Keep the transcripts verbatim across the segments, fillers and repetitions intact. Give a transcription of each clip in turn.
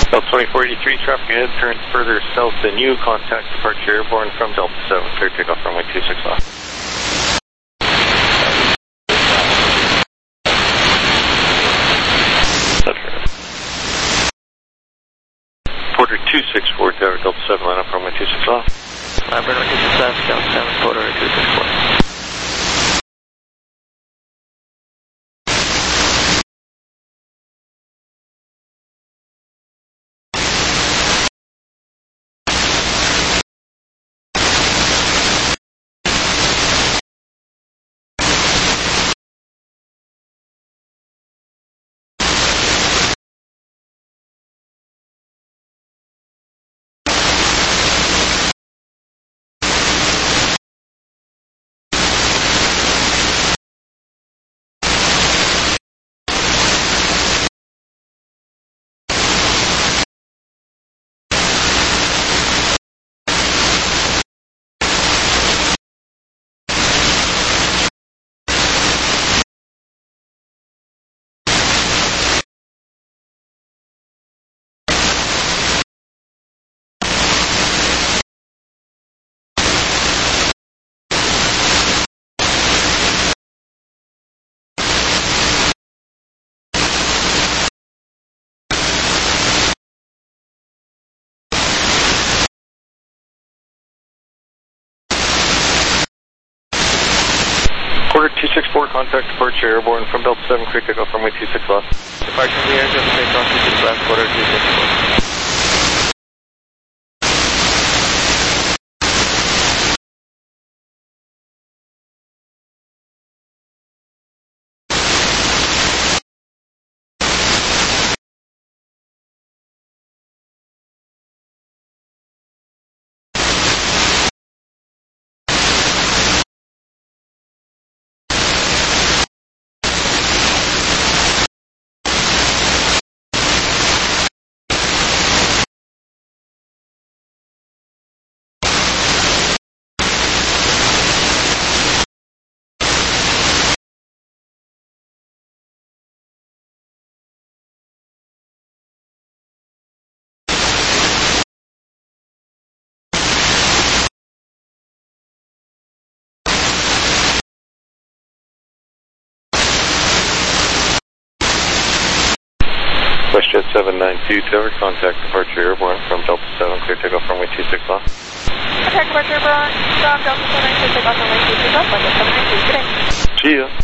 Delta twenty-four eighty-three, traffic ahead, turns further south than you, contact departure airborne from Delta seven, clear takeoff runway two six left. Porter two six four, Tower Delta seven, line up runway two six left. Line up runway two six left, Delta seven, Porter two six four. Porter two six four, contact departure airborne from Delta seven, clear takeoff runway two six left. Departure from the aircraft, takeoff two six left, Porter two six four. WestJet seven nine two, Tower, contact departure airborne from Delta seven, clear takeoff runway two six left. Contact departure airborne from Delta seven, clear takeoff runway two six left, WestJet seven nine two, good day. See ya.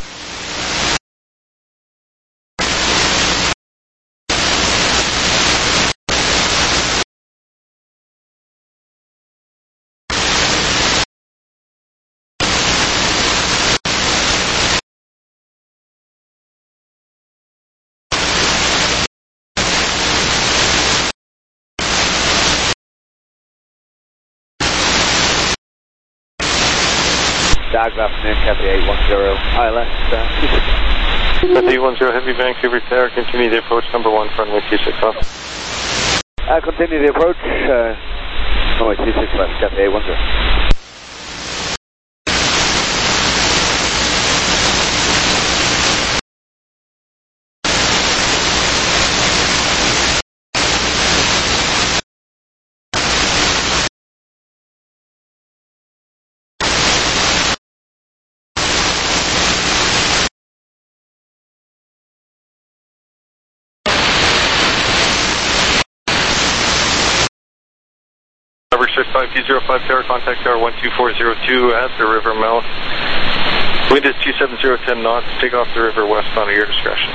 Good afternoon, Cathay eight one zero, I L S, uh, two six. Cathay eight one zero, Heavy Vancouver Tower, continue the approach number one, runway two six left. Uh, continue the approach, uh, runway two six left, Cathay eight one zero. Coverage six five two zero five, Tower, contact Tower one two four zero two at the river mouth. Wind is two seven zero, ten knots, take off the river westbound at your discretion.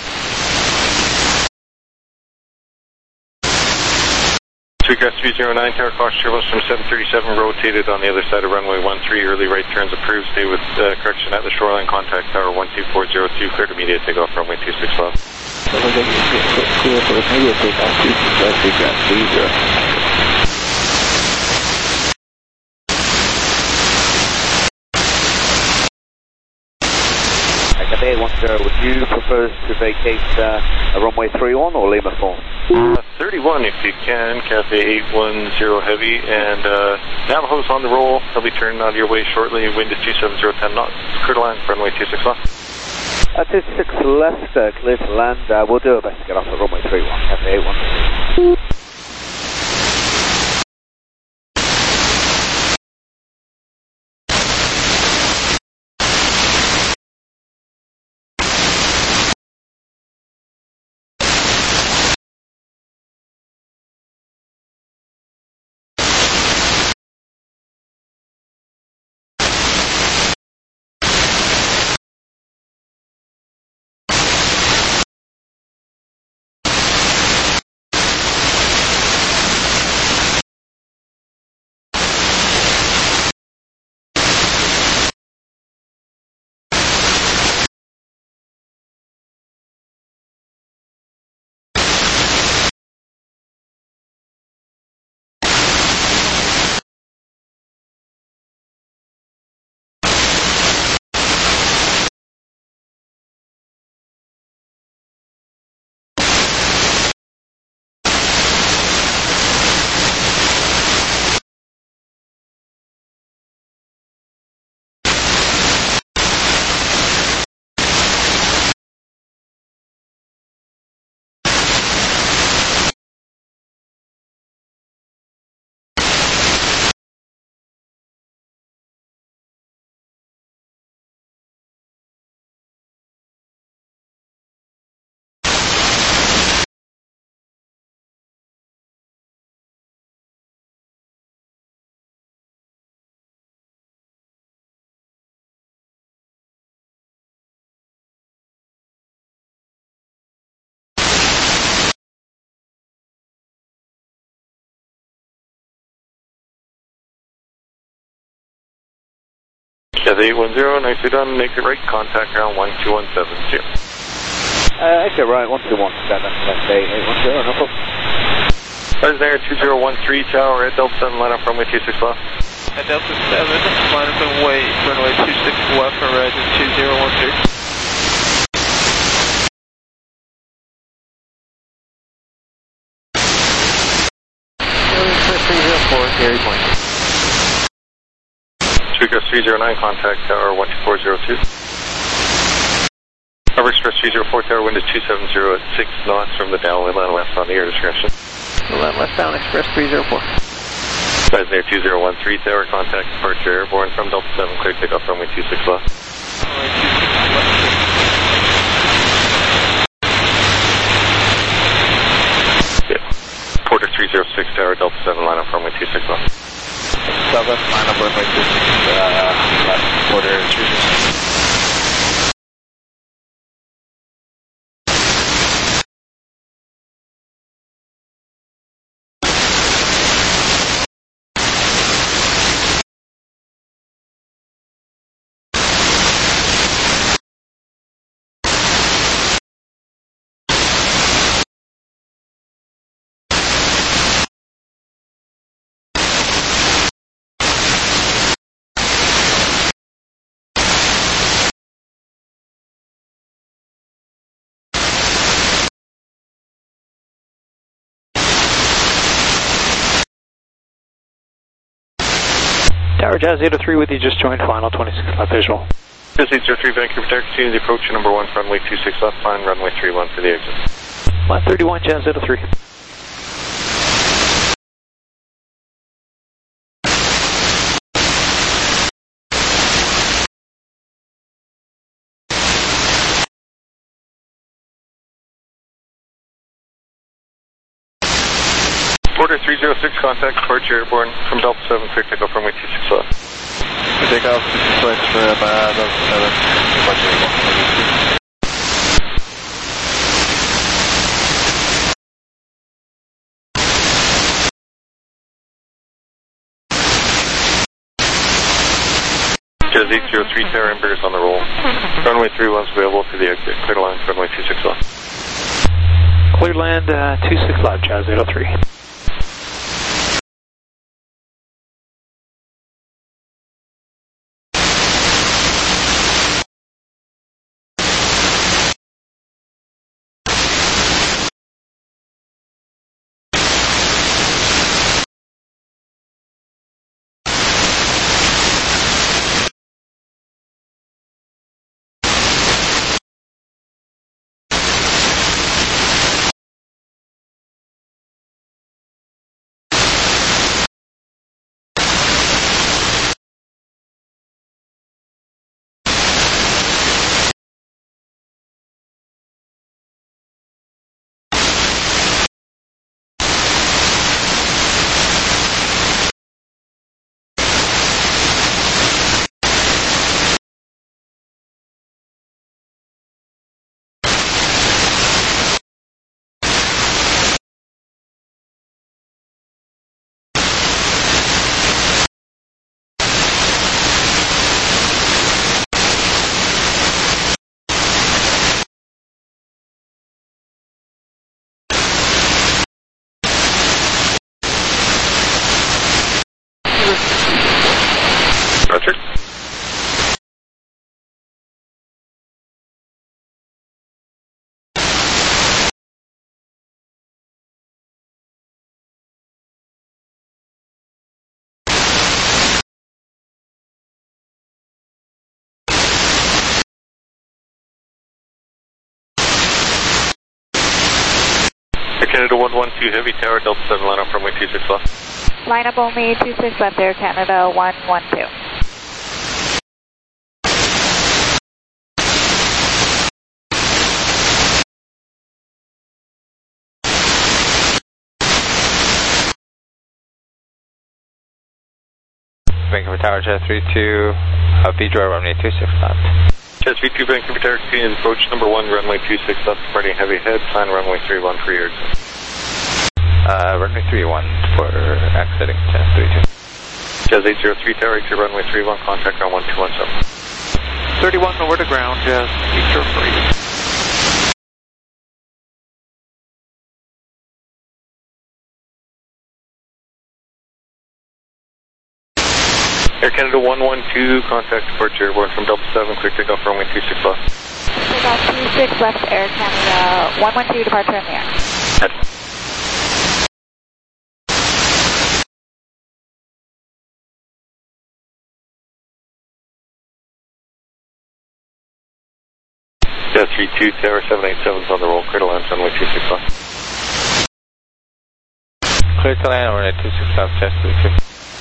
Sweetgrass three zero nine, Tower, caution turbulence from seven thirty-seven, rotated on the other side of runway one three, early right turns approved, stay with uh, correction at the shoreline, contact Tower one two four zero two, cleared immediate takeoff runway two six left. Clear for immediate takeoff two six left, Sweetgrass three zero nine. Cathay eight one zero, would you prefer to vacate uh, a runway three one or Lima four? Uh, thirty-one if you can, Cathay eight one zero Heavy, and uh, Navajo's on the roll. They'll be turning out of your way shortly. Wind is two seven zero, ten knots. Clear to land, runway two six left. Uh, two six left, uh, clear to land. Uh, we'll do our best to get off at runway three one, Cathay eight one zero. Jazz eight one zero, nicely done. Make it right, contact ground one two one seven two. Uh, exit right, one two one seven, left eight eight one zero, no problem. Buzz there, two zero one three, tower at Delta seven, line up runway two six left. At Delta seven, line up runway, runway two six left, horizon two zero one three. three zero four, Gary Point. Express three zero nine, contact tower one two four zero two. Cover Express three zero four, tower wind is two seven zero at six knots from the downwind, land west on the air discretion. Land westbound Express three zero four. Guys there, two zero one three, tower, contact departure airborne from Delta seven, clear takeoff runway two six left. Runway two six left. Porter three zero six, tower, Delta seven, line up runway two six left. seven, line up runway two six, uh, left, Porter three zero six. Tower Jazz eight oh three with you, just joined final twenty-six left visual. Jazz eight oh three, Vancouver Tower, continue the approach to number one, runway two six left, line runway three one for the exit. Line thirty-one, Jazz eight oh three. Porter three zero six, contact departure airborne from Delta seven, clear takeoff runway two six left. We take off two six left from uh, Delta seven, departure airborne. Jazz eight oh three, tower, embers on the roll. Runway three one's available for the exit. Clear to land, runway two six left. Clear land uh, two six left, Jazz eight oh three. Roger. Canada one one two, heavy tower, Delta seven, line up runway two six left. Line up only two six left, Air Canada one one two. Vancouver Tower, Jazz three two, uh, Pedro, runway two six left. Jazz three two, Vancouver Tower, continue the approach number one, runway two six left, departing heavy ahead, plan runway three one for your exit. Uh, runway three one for exiting Jazz three two. Jazz eight zero three Tower, exit runway three one, contact on one two one seven. thirty-one over to ground, Jazz eight zero three. Air Canada one one two, contact departure airborne from Delta seven, clear takeoff runway two six left. Takeoff two six left, Air Canada one one two, departure in the air. Head. Jazz three two Tower seven eight seven is on the roll, clear to land runway two six left. Clear to land, runway two six left, Jazz three two.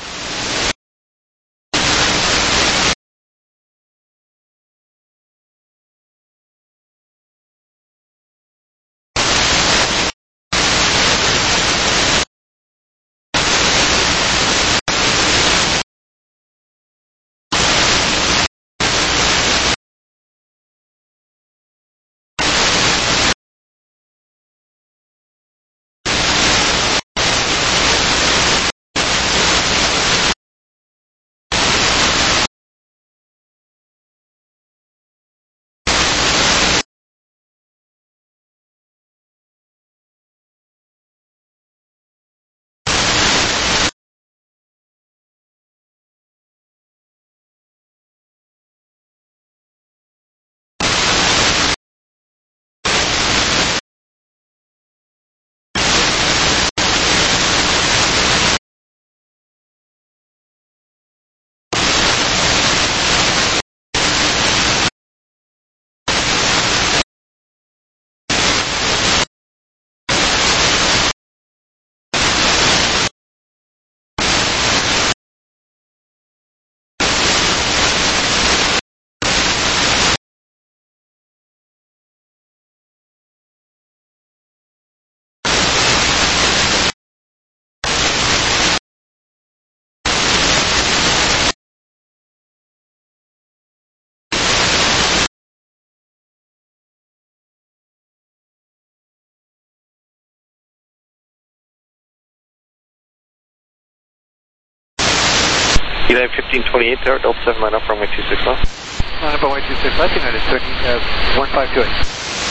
United fifteen twenty-eight Tower, Delta seven line up runway two six left. Line up runway two six left, United thirty, uh, one five two eight.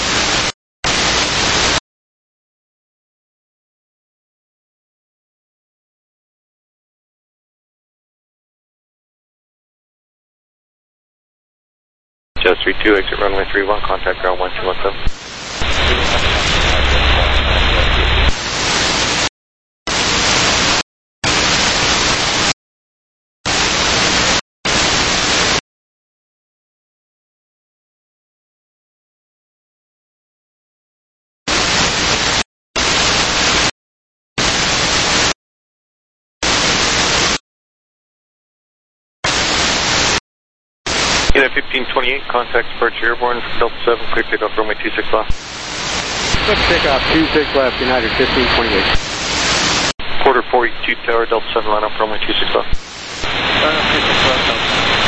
Jazz three two, exit runway three one, contact ground one two one seven. United fifteen twenty-eight, contact departure airborne from Delta seven, clear takeoff runway two six left. Clear takeoff two six left, United fifteen twenty-eight. Quarter forty-two Tower, Delta seven line up runway two six left. Line up two six left, Delta.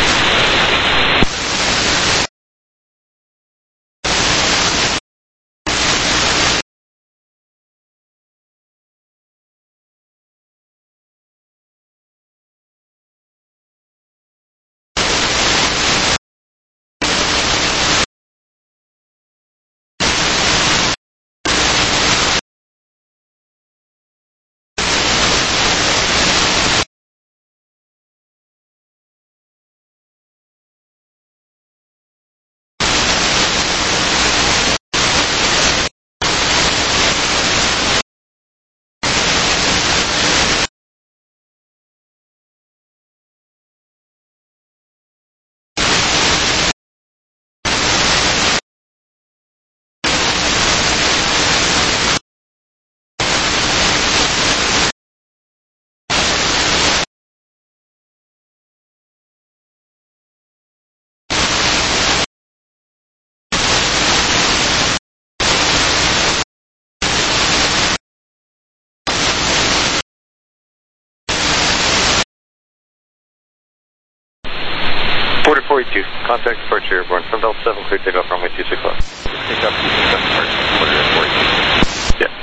Quarter forty-two, contact departure airborne from Delta seven, clear takeoff runway two six left. Takeoff two six left, departure, quarter forty-two. Yeah.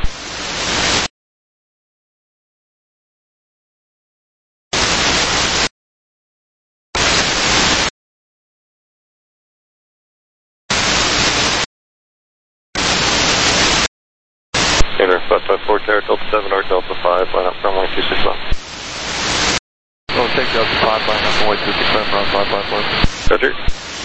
Gainer five five four, Tower Delta seven or Delta five, line up runway two six left. Oh, take Delta five, line up runway two six left, run five five four. Roger.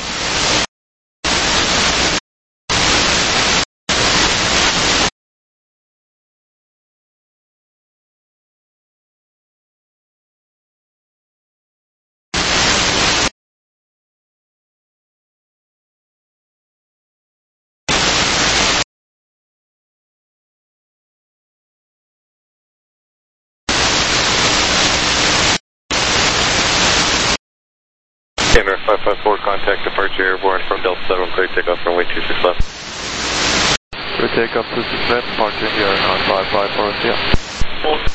Gainer five five four, contact departure airborne from Delta seven, clear takeoff runway two six left. Clear takeoff two six left, departure here on five five four, yeah.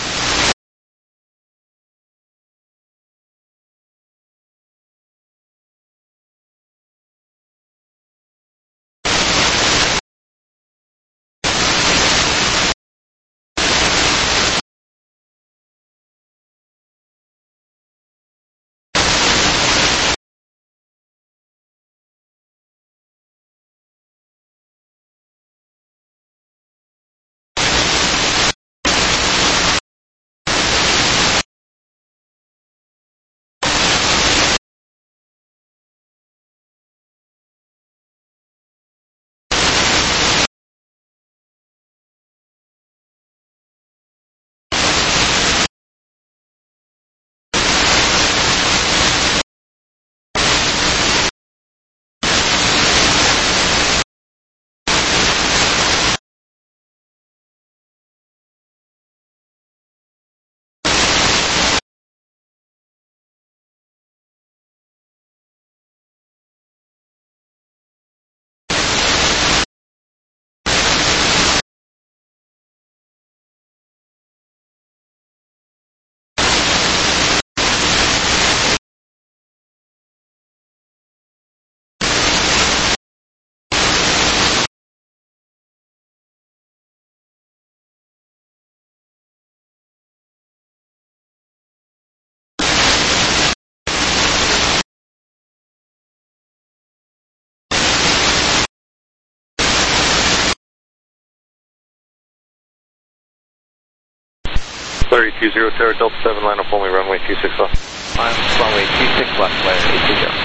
Larry two zero, Tower Delta seven, line up only runway two six left. Line up runway two six left, Larry two zero.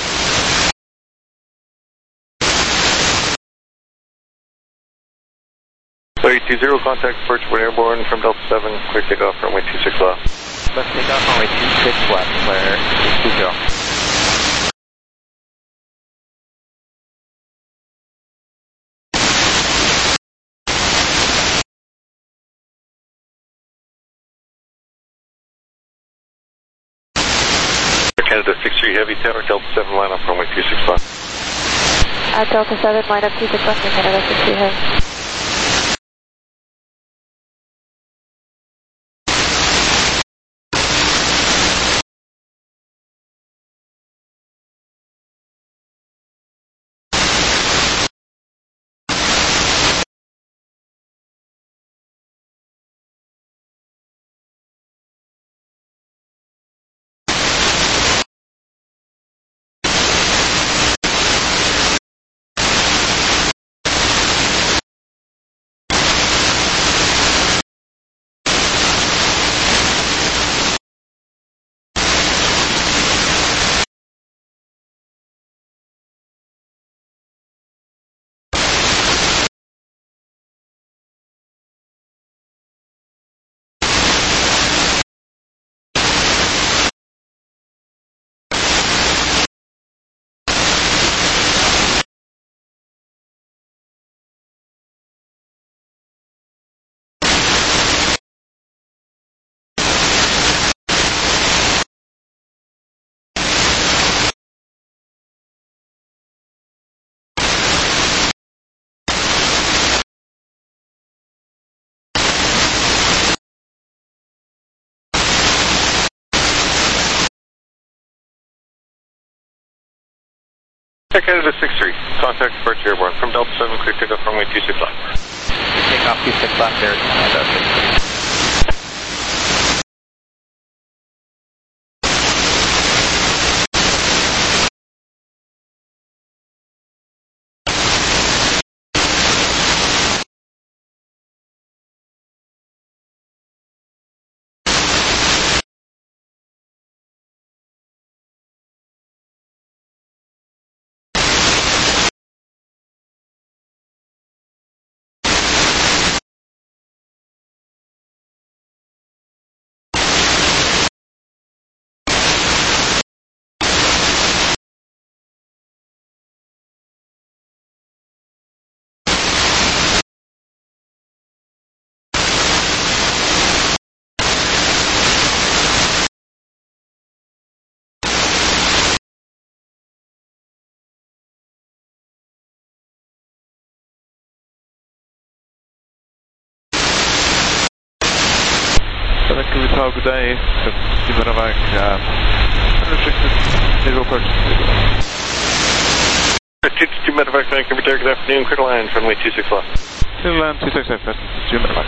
Larry two zero, contact departure when airborne from Delta seven, clear takeoff runway two six left. Let's take off runway two six left, Larry two zero. Canada six three Heavy, Tower Delta seven, line up runway two six left. At Delta seven, line up two six left, Canada six three Heavy. Canada six three, contact departure airborne from Delta seven, clear takeoff runway two six left. Take off two six left, there, Canada six three. Vancouver Tower, good day. Steve Medevac, uh, unrestricted, zero purchase. two Medevac, Vancouver Tower, good afternoon, clear to land, runway two six left. Clear to land, two six left, Steve Medevac.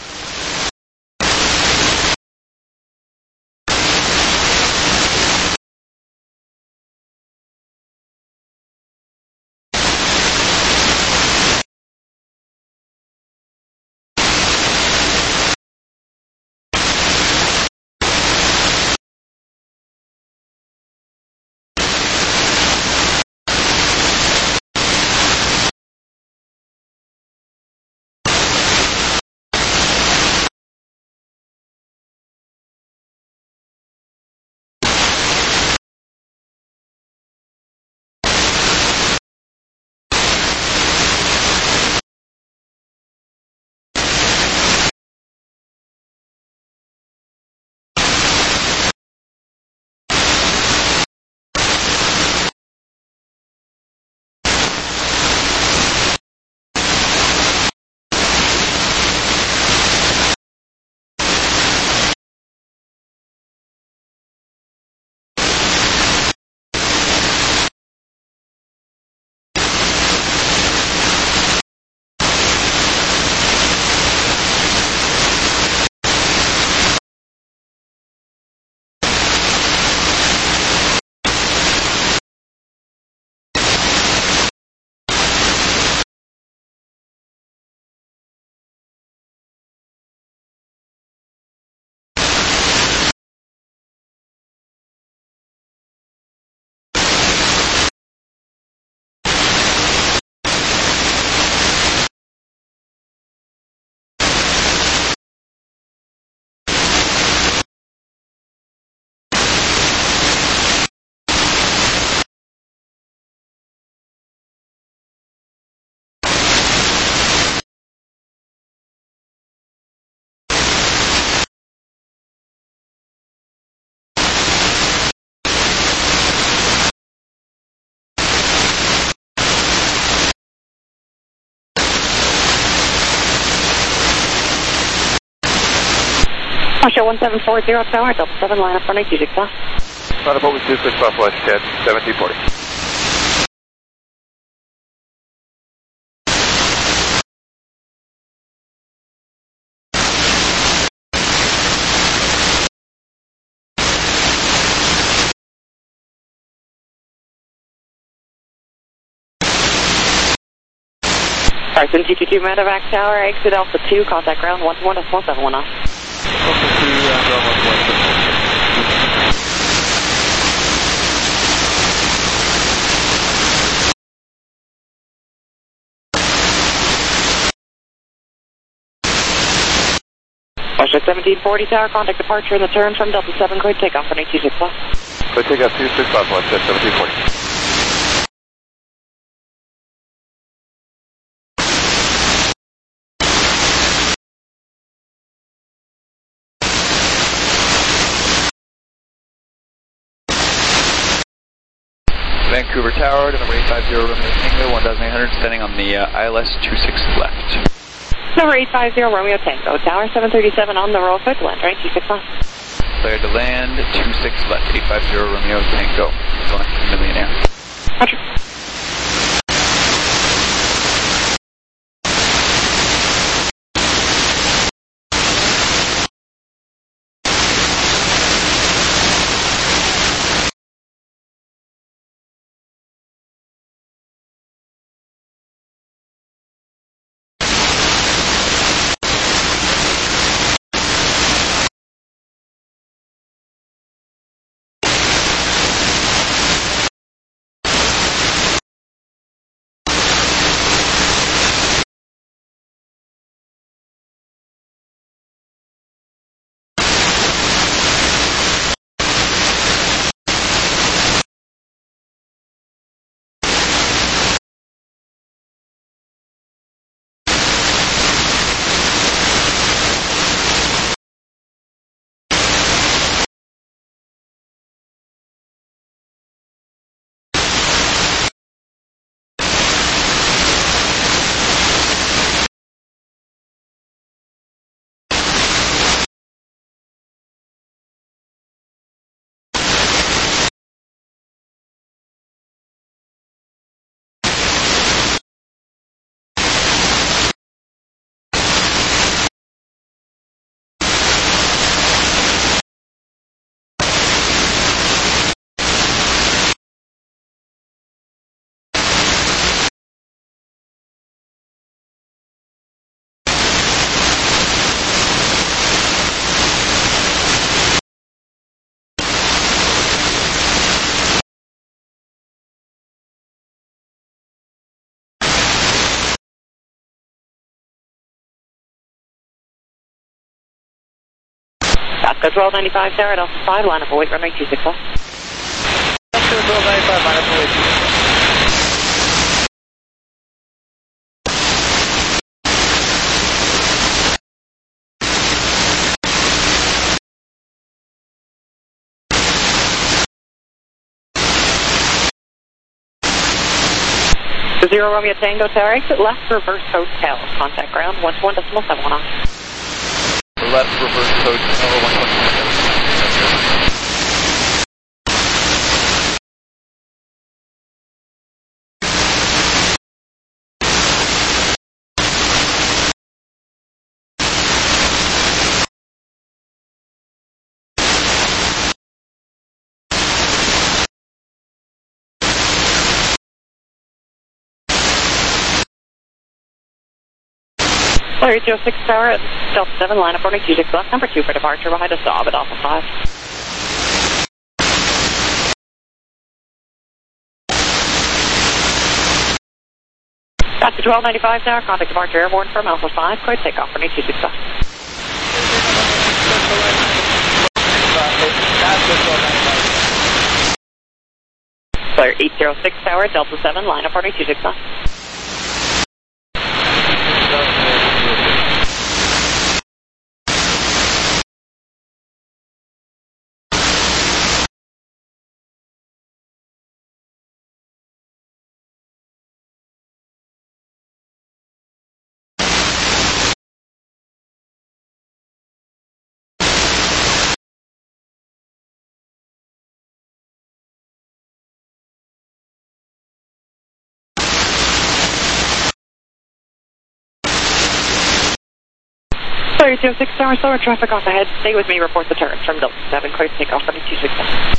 Show one seven four zero Tower, double seven, line up runway two six left. Line up over two six left, west, Ted, seventeen forty. Carson two two two Medevac Tower, exit Alpha two, contact ground one one one seven one off. Alpha two, uh, ground one one seven one. Russia seventeen forty Tower, contact departure in the turn from Delta seven, clear takeoff runway two six left. Clear takeoff two six left, west, Ted, seventeen forty. Vancouver Tower to number eight five zero Romeo Tango, one thousand eight hundred, standing on the uh, I L S two six left. Number eight five zero Romeo Tango, Tower seven thirty-seven on the roll, clear to land, right, two six left. Clear to land, two six left, eight five zero Romeo Tango, going to Millionaire. Roger. Casco twelve ninety-five, Tower at Alpha five, line up await runway two six left. Casco twelve ninety-five, line up await two six left. Zero Romeo Tango, Tower exit left, reverse hotel. Contact ground, one one decimal seven one off. Left, reverse hotel, one one seven. Larry zero six Tower at Delta seven, line up runway two six left, number two for departure, behind us, Saab at Alpha five. Casco twelve ninety-five, Tower, contact departure airborne from Alpha five, clear takeoff, runway two six left. Clear eight zero six Tower, Delta seven, line up runway two six left. Clear zero six Tower, slower traffic off ahead. Stay with me, report the turn from Delta seven, clear to take off, runway two six left.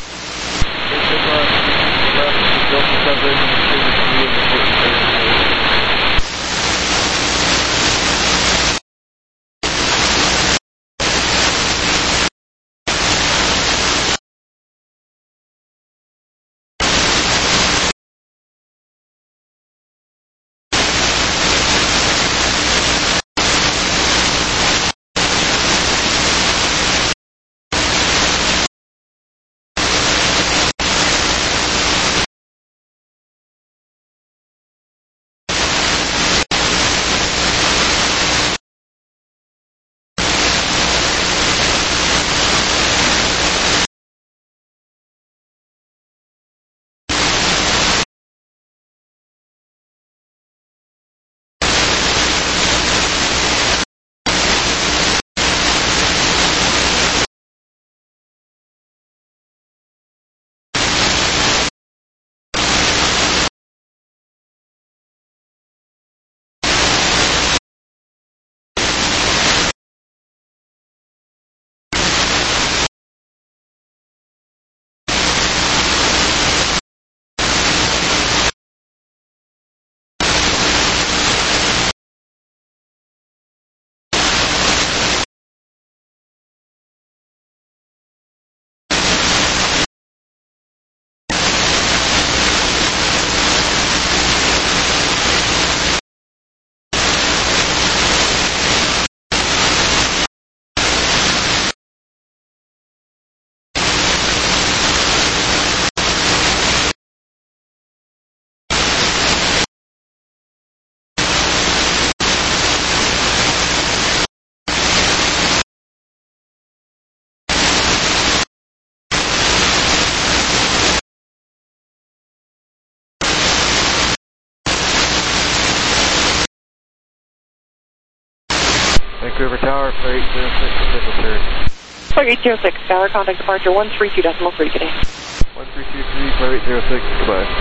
Vancouver Tower, clear eight zero six, official third. Clear eight zero six, Tower, contact departure one three two decimal three today. one three two three, clear eight zero six, goodbye.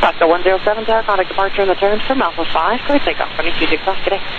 Oscar one zero seven Tower, contact departure in the turn from Alpha five, clear takeoff, runway two six left, good day.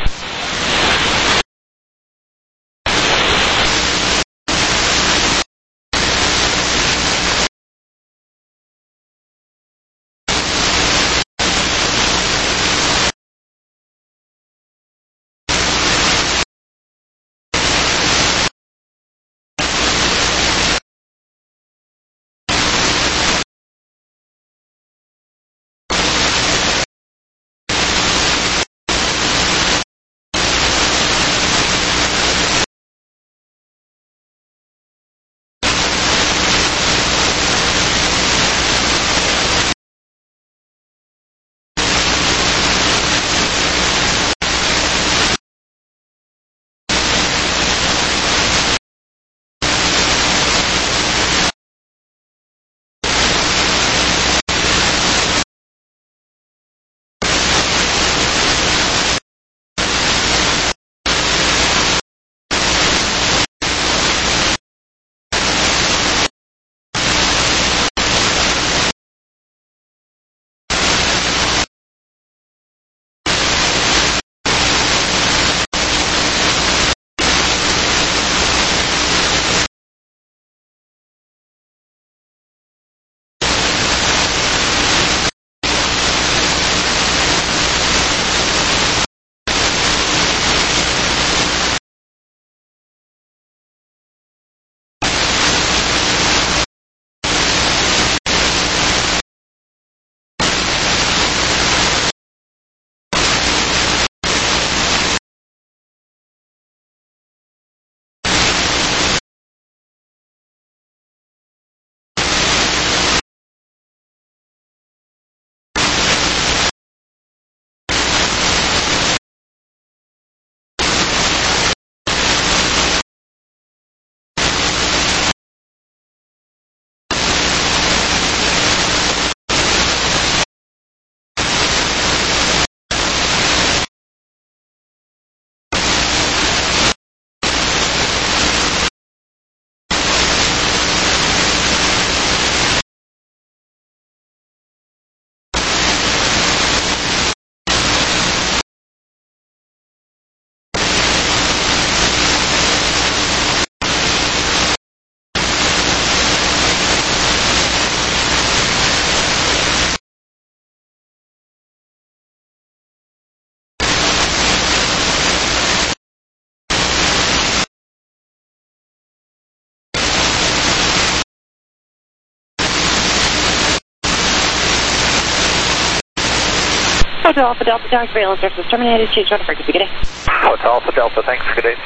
Hotel Alpha Delta, Tower surveillance services terminated, change order frequency, good day. Hotel Alpha Delta, thanks, good day.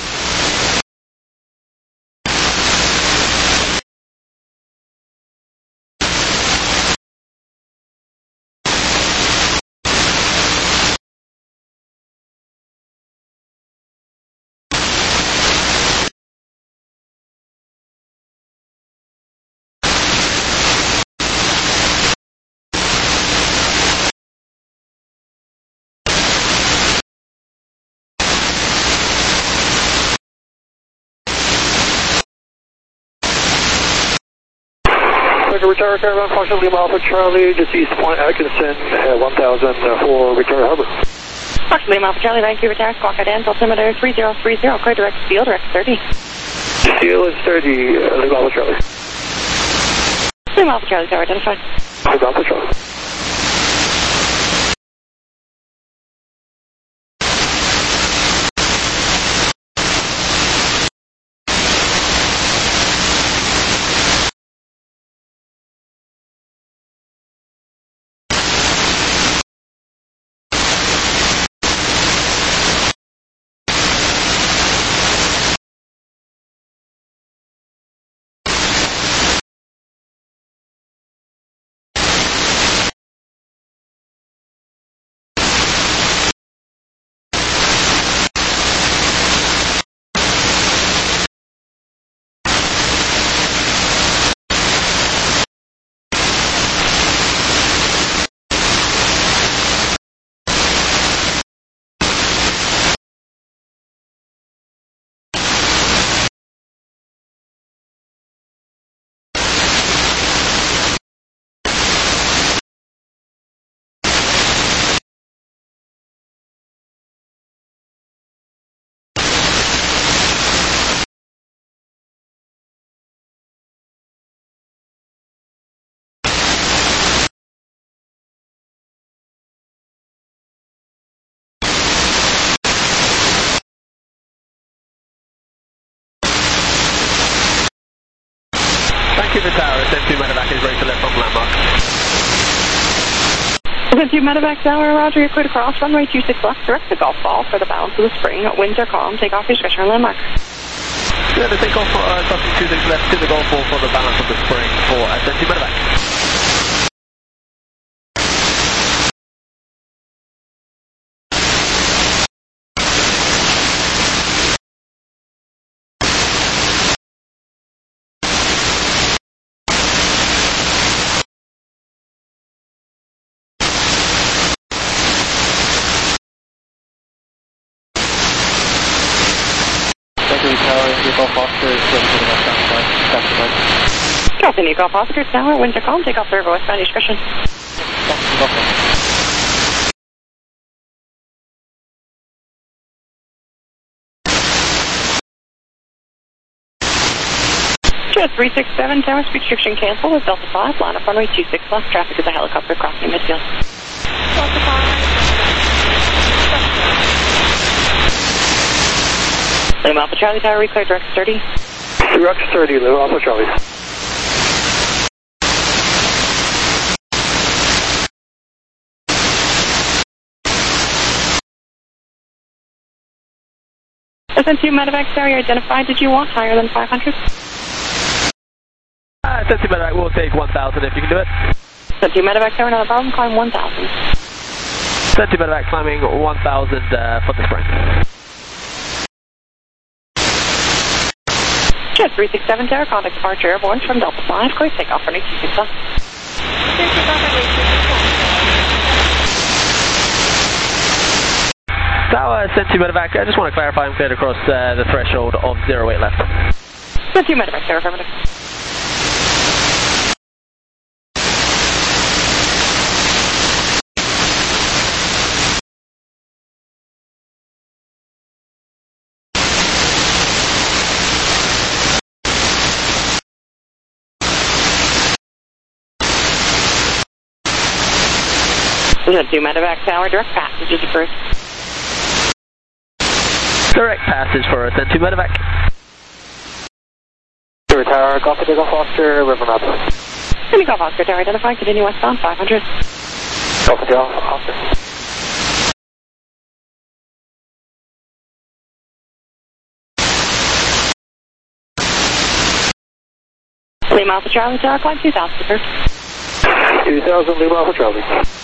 Retire Caravan, function Lima Alpha Charlie, just East Point Atkinson, uh, one thousand for Victoria Harbor. Function Lima Alpha Charlie, Vancouver Tower, Squawk Identity, altimeter three zero three zero, clear direct steel, direct thirty. Steel is thirty, uh, Lima Alpha Charlie. Lima Alpha Charlie, Tower identified. Lima Alpha Charlie. Cougar Tower, S N two medevac is ready to left from landmark. S N two medevac Tower, roger, you're cleared across runway two six left, direct to Golf Ball for the balance of the spring. Winds are calm, take off your discretion on landmark. Yeah, to take off uh, crossing two six left to the Golf Ball for the balance of the spring for S N two medevac. Golf Oscar is ready for the westbound flight. Back to right. Crossing New Golf Oscar Tower, winds are calm, take off the river westbound discretion. Just three six seven, tower speed restriction cancel with Delta five, line up runway two six left, traffic is a helicopter crossing midfield. Delta five. Lima Alpha Charlie Tower, reclear direct thirty. Direct thirty, Lima Alpha Charlie. S N two medevac Tower, you identified. Did you want higher than five hundred? Uh, S N two medevac will take one thousand if you can do it. S N two medevac Tower, not a problem, climb one thousand. S N two medevac climbing one thousand uh, for the spring. Jet three six seven Tower, contact departure airborne from Delta five, clear takeoff for two six left. Tower, S N two medevac, I just want to clarify I'm cleared across uh, the threshold of zero eight left. S N two medevac Tower, affirmative. S N two medevac Tower, direct passage is approved. Direct passage for S N two medevac. Cougar Tower, Golf to Golf Oscar, river map. Any Golf Oscar Tower identified, continue westbound five hundred. Golf to Golf Oscar. Lima Alpha Charlie Tower, climb two thousand, approved. two thousand, Lima Alpha Charlie.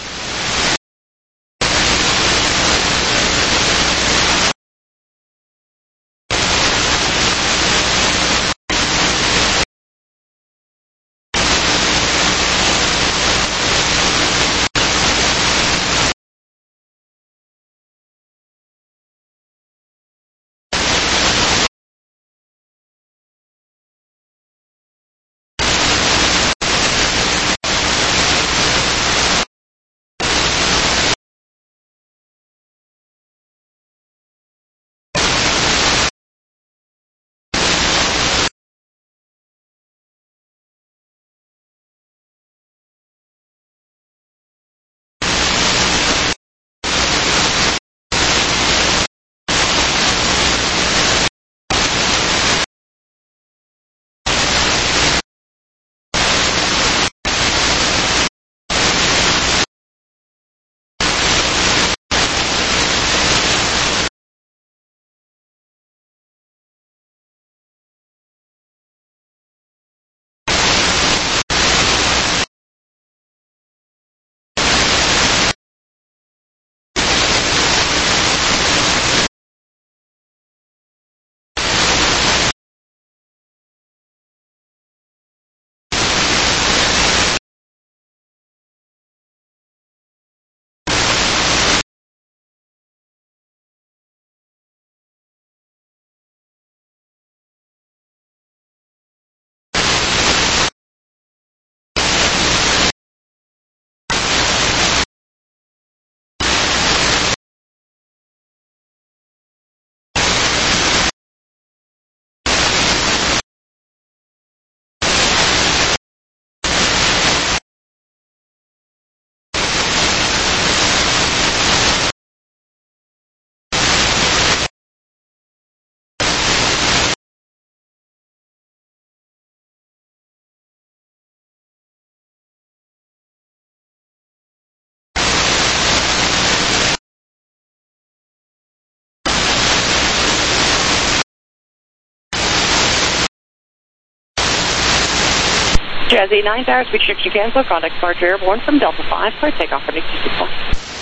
Jazzy nine Tower, speed restriction cancel, contact departure airborne from Delta five, clear takeoff for two six one.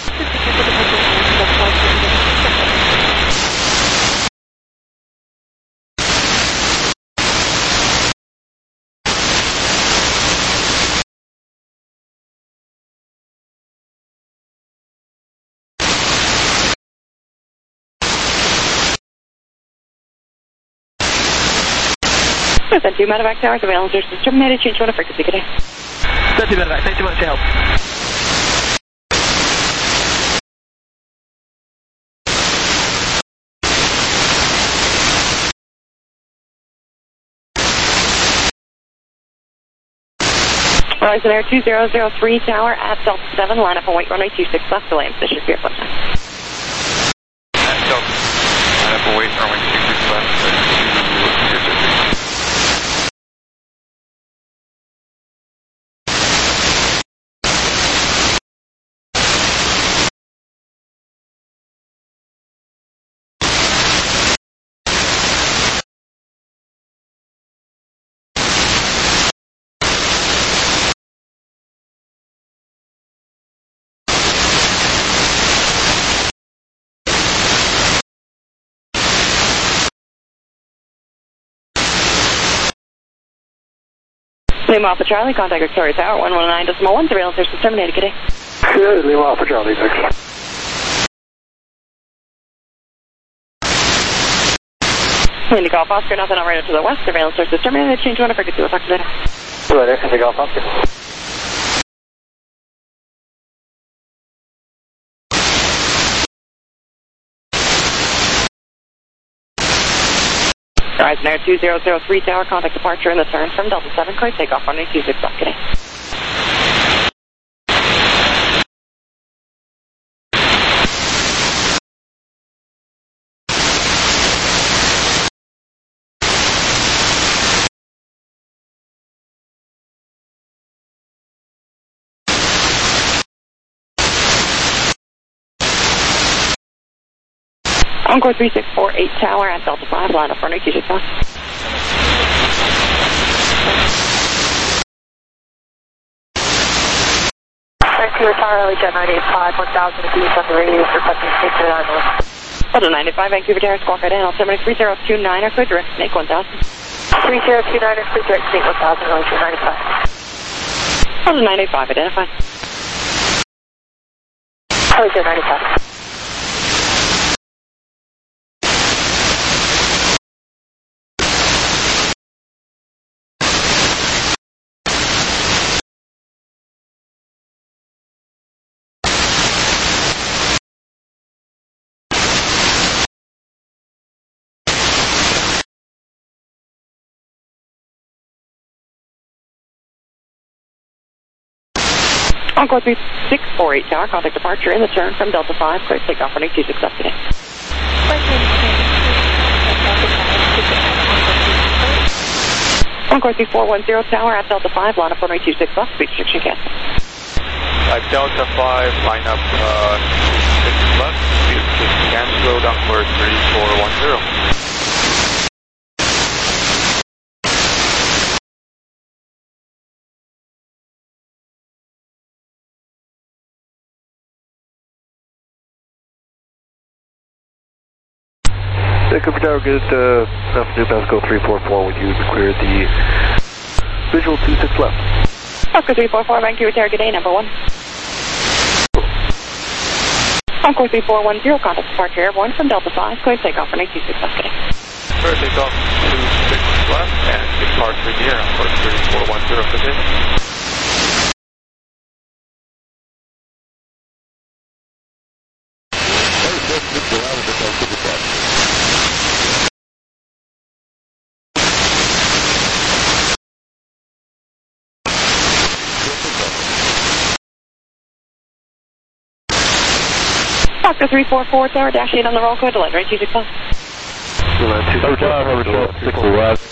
Send two medevac towers, surveillance is terminated, change one of frequency, good day. Send two medevac, thanks so much for your help. Horizon Air two zero zero three tower at Delta seven, line up and wait runway two six left, delay in position for your flight time. At Delta, line up and wait runway two six left, two six. Lima Alpha Charlie, contact Victoria Tower, one one nine decimal one, surveillance is terminated, good day. Good, Lima Alpha Charlie, thanks. Windy Golf Oscar, nothing on radar to the west, surveillance is terminated, change one of frequency, we'll talk to you later. Right, there, Windy Golf Oscar. Horizon Air two zero zero three tower, contact departure in the turn from Delta seven, clear takeoff runway two six left, good day. Encore three six four eight tower at Delta five, line up runway two six one. Vancouver Tower, L H Jet nine eight five, one thousand feet on the radius, requesting snake to the north. Delta nine eight five, Vancouver Tower, squawk right in, altimeter three zero two nine, or clear direct snake one thousand. three zero two nine, or clear direct snake one thousand, L H Jet nine eight five. Delta nine eight five, identified. L H Jet nine eight five. Encore three six four eight tower, contact departure in the turn from Delta five, clear takeoff runway two six left today. Encore three four one zero tower at Delta five, line up runway two six left, speed restriction cancel. At Delta five, line up uh, two six left, speed restriction cancel, downward three four one zero. Vancouver Tower, good uh, afternoon, Pascal three four four, would you clear the visual two six left? Oscar three four four, Vancouver Tower, good day, number one. Encore three four one zero, contact departure airborne from Delta five, clear takeoff runway two six left, good day. Clear takeoff two six left, and departure in the air, for three four one zero, good day. Oscar three four four tower, dash eight on the roll code, delay right two six left. Over tower, over tower, six left.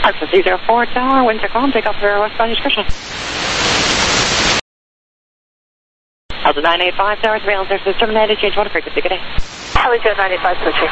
Archer three zero four Tower, winds are calm, take off for westbound discretion. Delta nine eight five Tower, surveillance air system terminated, change water frequency, good day. Helijet nine eight five switching.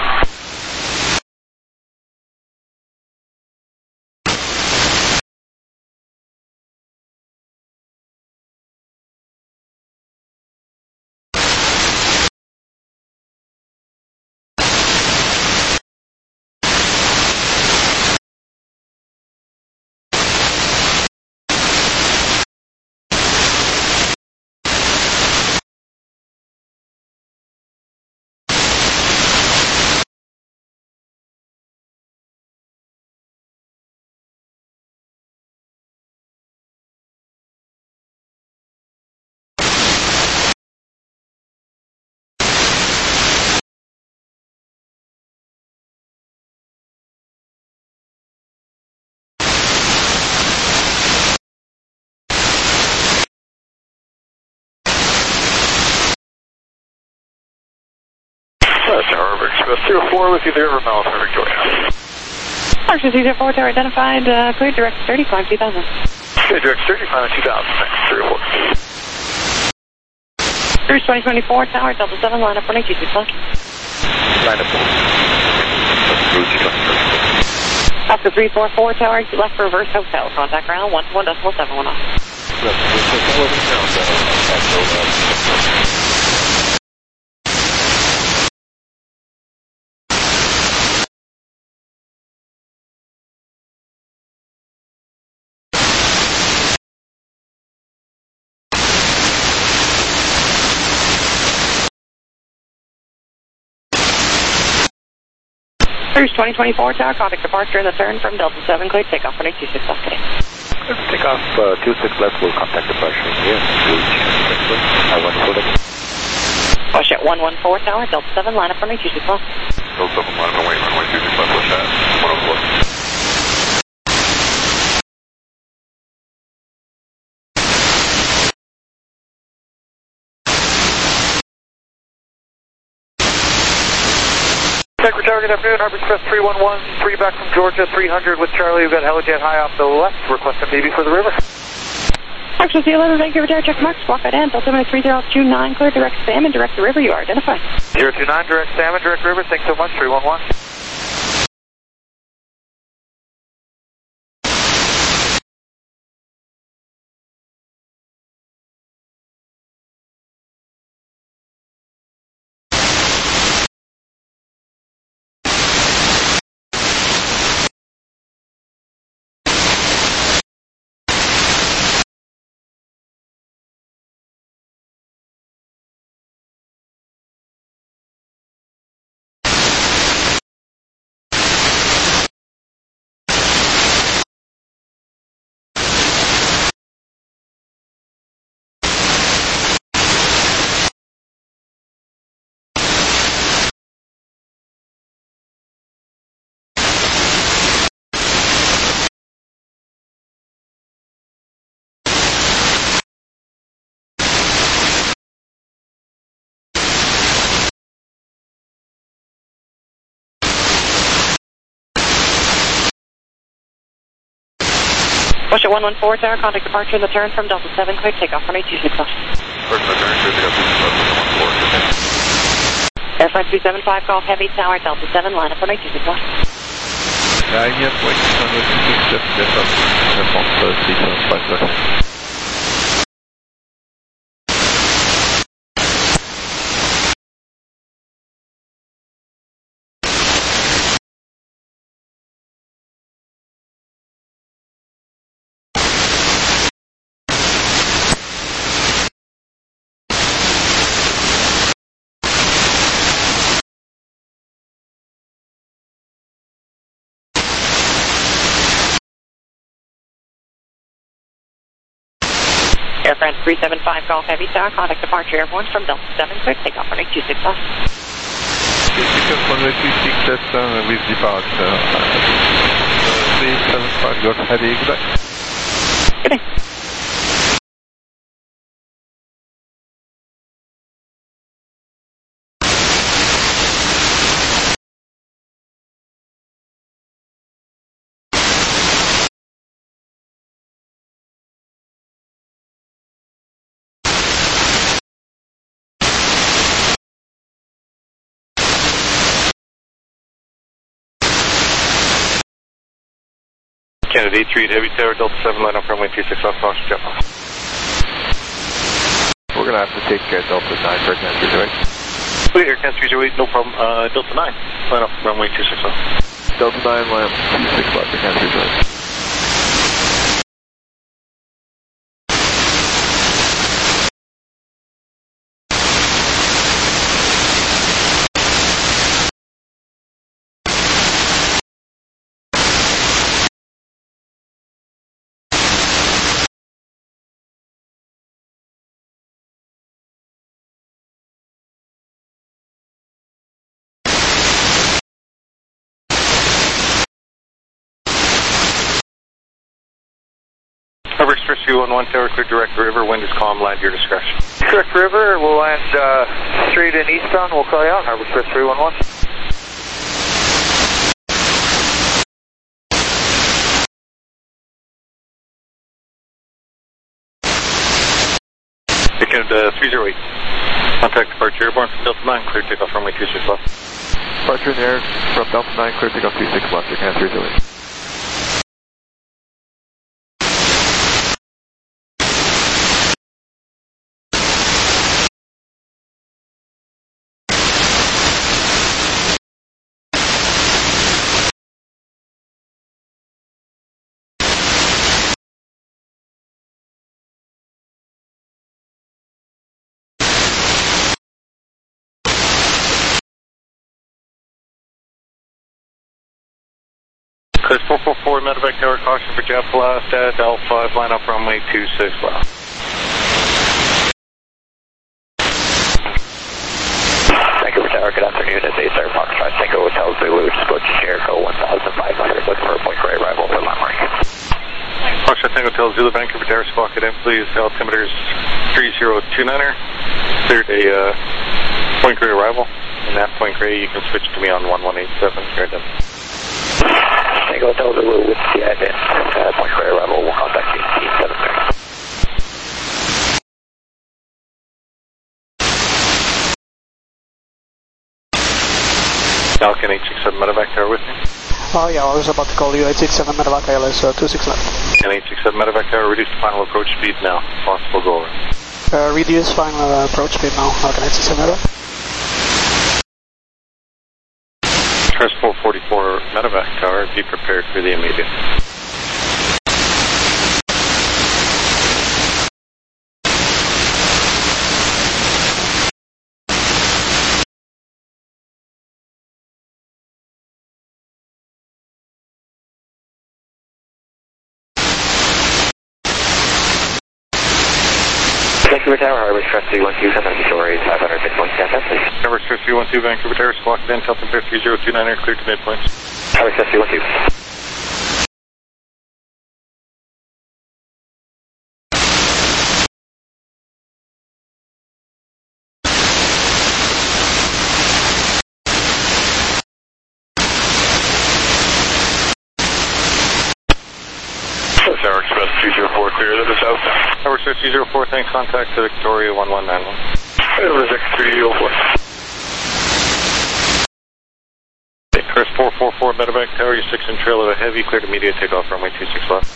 Tower, Express zero four with you there, Mount Victoria. Archer three zero four Tower identified, uh, cleared direct thirty, climb two thousand. Okay, direct thirty, climb two thousand, thanks, zero four. Cruise twenty twenty-four Tower, Delta seven, line up one eight two six left. Line up. Oscar three four four Tower, left for reverse hotel, contact ground one one decimal seven one off. Cruise twenty twenty-four Tower, contact departure in the turn from Delta seven, cleared takeoff one eight two six left today. Take off uh, two six left, we'll contact departure here. I one four. Push at one one four Tower, Delta seven, line up one eight two six left. Delta seven, line up one eight two six left, push at one oh four. Secretary, good afternoon. Harbor Express three one one, three back from Georgia, three hundred with Charlie. We've got Helijet high off the left. Request a B B for the river. Action C eleven, Vancouver Tower, check marks, block out end, Delta three zero two nine, clear direct salmon, direct the river, you are identified. zero two nine, direct salmon, direct river. Thanks so much, three one one. Push at one one four Tower, contact departure in the turn from Delta seven, clear takeoff one eight two six left. First, my turn, clear takeoff one four. Air France three seven five, Golf Heavy Tower, Delta seven, line up one eight two six left. Nine, point two six, just get up, réponse six seven five. Air France three seven five, Golf Heavy Tower, contact departure airborne from Delta seven, clear takeoff one eight two six left. Takeoff one eight two six left uh, with departure. Uh, three seven five, Golf Heavy, goodbye. Good day. Canada eight three, Heavy Tower, Delta seven, line up runway two six left, caution jet. We're going to have to take uh, Delta nine for Can three oh eight. Wait, Air Can three oh eight, no problem. Uh, Delta nine, line up runway two six left. Delta nine, line up two six left for Can three oh eight. Harbor Express three one one, Tower clear direct river, wind is calm, land your discretion. Direct river, we'll land uh, straight in eastbound, we'll call you out. Harbor Express three one one. Canada three oh eight, contact departure airborne from Delta nine, clear takeoff runway two six left. Departure in the air from Delta nine, clear takeoff two six left for Can three oh eight. Chris four four four, medevac tower, caution for jet blast at L five, line up runway two six left. Tango Tower, good afternoon. It's eight Star Foxtrot Tango Hotel Zulu, just approaching Jericho one thousand five hundred, looking for a point gray arrival for landmark. Foxtrot Tango Hotel Zulu, Vancouver Tower, squawk it in, please. Altimeter's three zero two niner, cleared a uh, point gray arrival. And that point gray, you can switch to me on one one eight seven, here then. Tango Hotel Zulu with the advent, uh, point gray arrival, we'll contact you in team seven three. Falcon eight six seven medevac tower with me. Oh yeah, I was about to call you. eight six seven medevac I L S uh, two six left. And eight six seven medevac tower, reduce the final approach speed now. Possible go over. Uh, reduce final uh, approach speed now. Falcon eight six seven medevac. Crest four forty-four medevac tower, be prepared for the immediate. Vancouver Tower, Harbor Express three one two, Southern Stories, five hundred midpoint, stand up, please. Harbor Express three one two, Vancouver Tower, squawk it in, altimeter three zero two niner, clear to midpoint. Harbor Express three one two. Tower Express two zero four, clear to the south. Harbor Express two zero four, thanks, contact to Victoria one one nine one. Vic three zero four. Chris four four four, medevac tower, you're six in trail of a heavy, clear to immediate takeoff, runway two six left.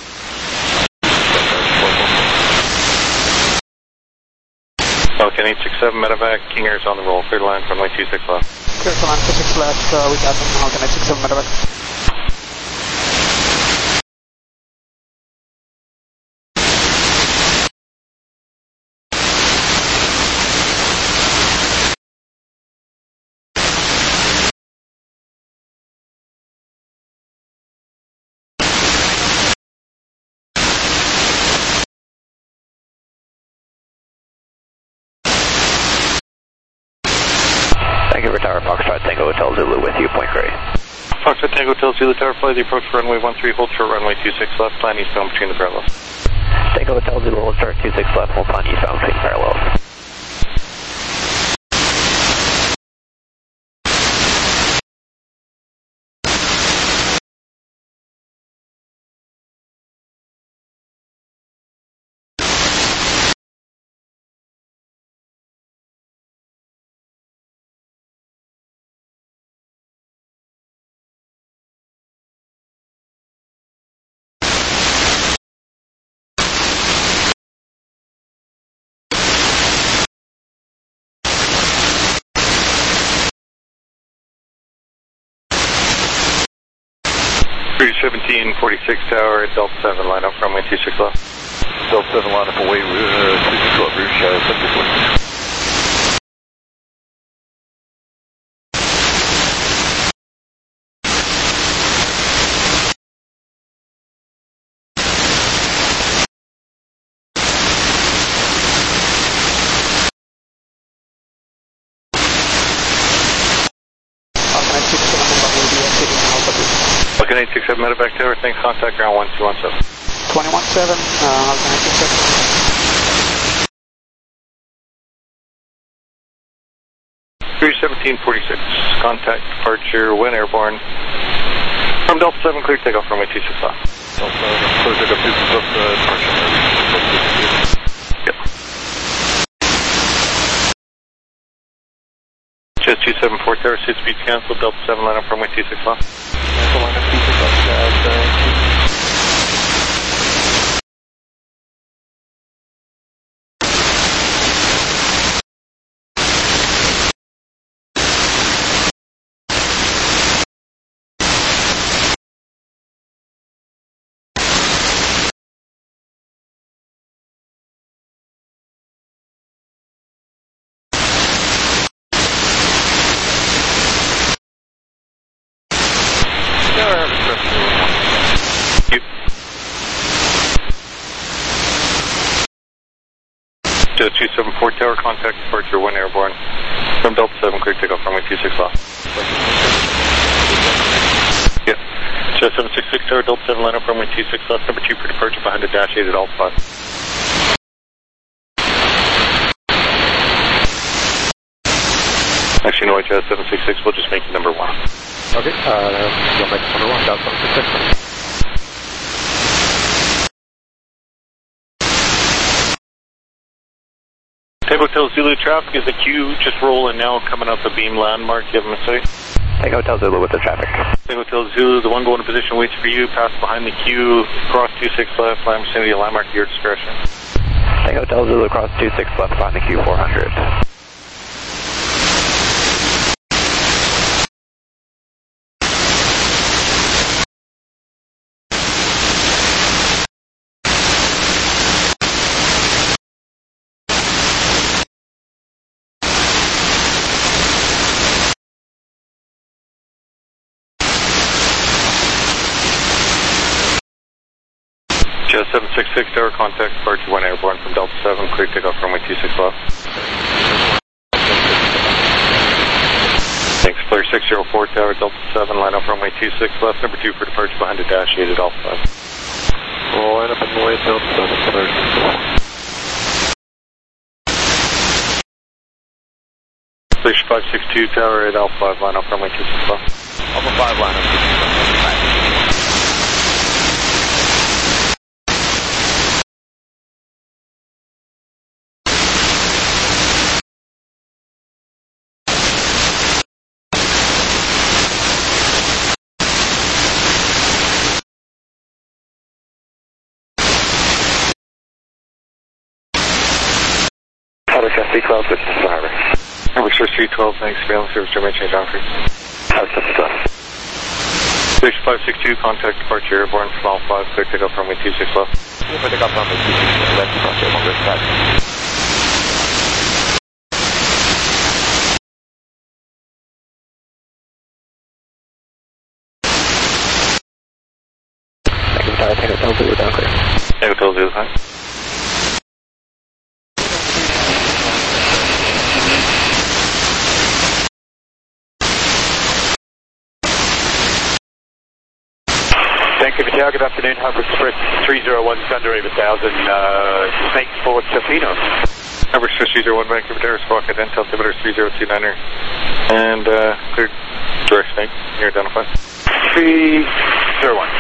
Falcon eight six seven, medevac, King Air's on the roll, clear to line, runway two six left. Clear to line two six left, uh, we got them. Falcon eight six seven medevac. Vancouver Tower, Foxtrot Tango Hotel Zulu with you, point gray. Foxtrot Tango Hotel Zulu Tower, fly the approach for runway one three, hold short runway two six left, plan eastbound between the parallels. Tango Hotel Zulu, hold short two six left, hold plan eastbound between parallels. three seventeen forty-six Tower, Delta seven, line up runway two six left. Delta seven, line up away, uh, two six left, rear shy, seventy-four. Falcon eight six seven, medevac tower, thanks, contact ground one two one seven. twenty-one seven, uh, Falcon eight six seven. three seventeen forty-six, contact departure, Win Airborne. From Delta seven, clear takeoff runway two six left. Delta seven, clear takeoff two six left, uh, departure. Yep. Just two seven four Tower, suit speed cancel, Delta seven, line up runway two six left. Cancel line up two six left, uh, two seven four Tower, contact departure, Win Airborne. From Delta seven, clear takeoff runway two six left. Yeah. Just seven six six Tower, Delta seven, line up runway two six left, number two for departure behind the dash eight at Alpha five. Actually, no, H S seven six six, we'll just make it number one. Okay, uh, you'll make it number one, Delta seven six six. Tango Hotel Zulu, traffic is the queue, just rolling now, coming out the beam landmark, you have a mistake? Tango Hotel Zulu with the traffic. Tango Hotel Zulu, the one going to position waits for you, pass behind the queue, cross two six left, line vicinity, landmark at your discretion. Tango Hotel Zulu cross two six left behind the queue four hundred. Just seven six six Tower, contact departure Win Airborne from Delta seven, clear takeoff runway two six left. Thanks, clear six zero four Tower, Delta seven, line up runway two six left, number two for departure behind the dash eight at Alpha five. Line up and away, Delta seven, clear six left. Clear five six two Tower at Alpha five, line up runway two six left. Alpha five, line up two six left. Public three twelve, good to the harbor. Public three twelve, thanks, failing service, domain change on free. Public three twelve. Station five six two, contact departure Airborne from Alpha five, clear takeoff runway two six left. Clear takeoff runway two six left, departure Airborne, good start. Tango Hotel Zulu, down clear. Tango Hotel Zulu, hi. Thank you, Mateo. Good afternoon. Harbour Express three zero one, Thunder Ave one thousand, uh, Snake Fort Tofino. Harbour Express three zero one, Vancouver Tower, Squawk Intel, altimeter three zero two niner. And, uh, cleared direct Snake. You're identified. three zero one.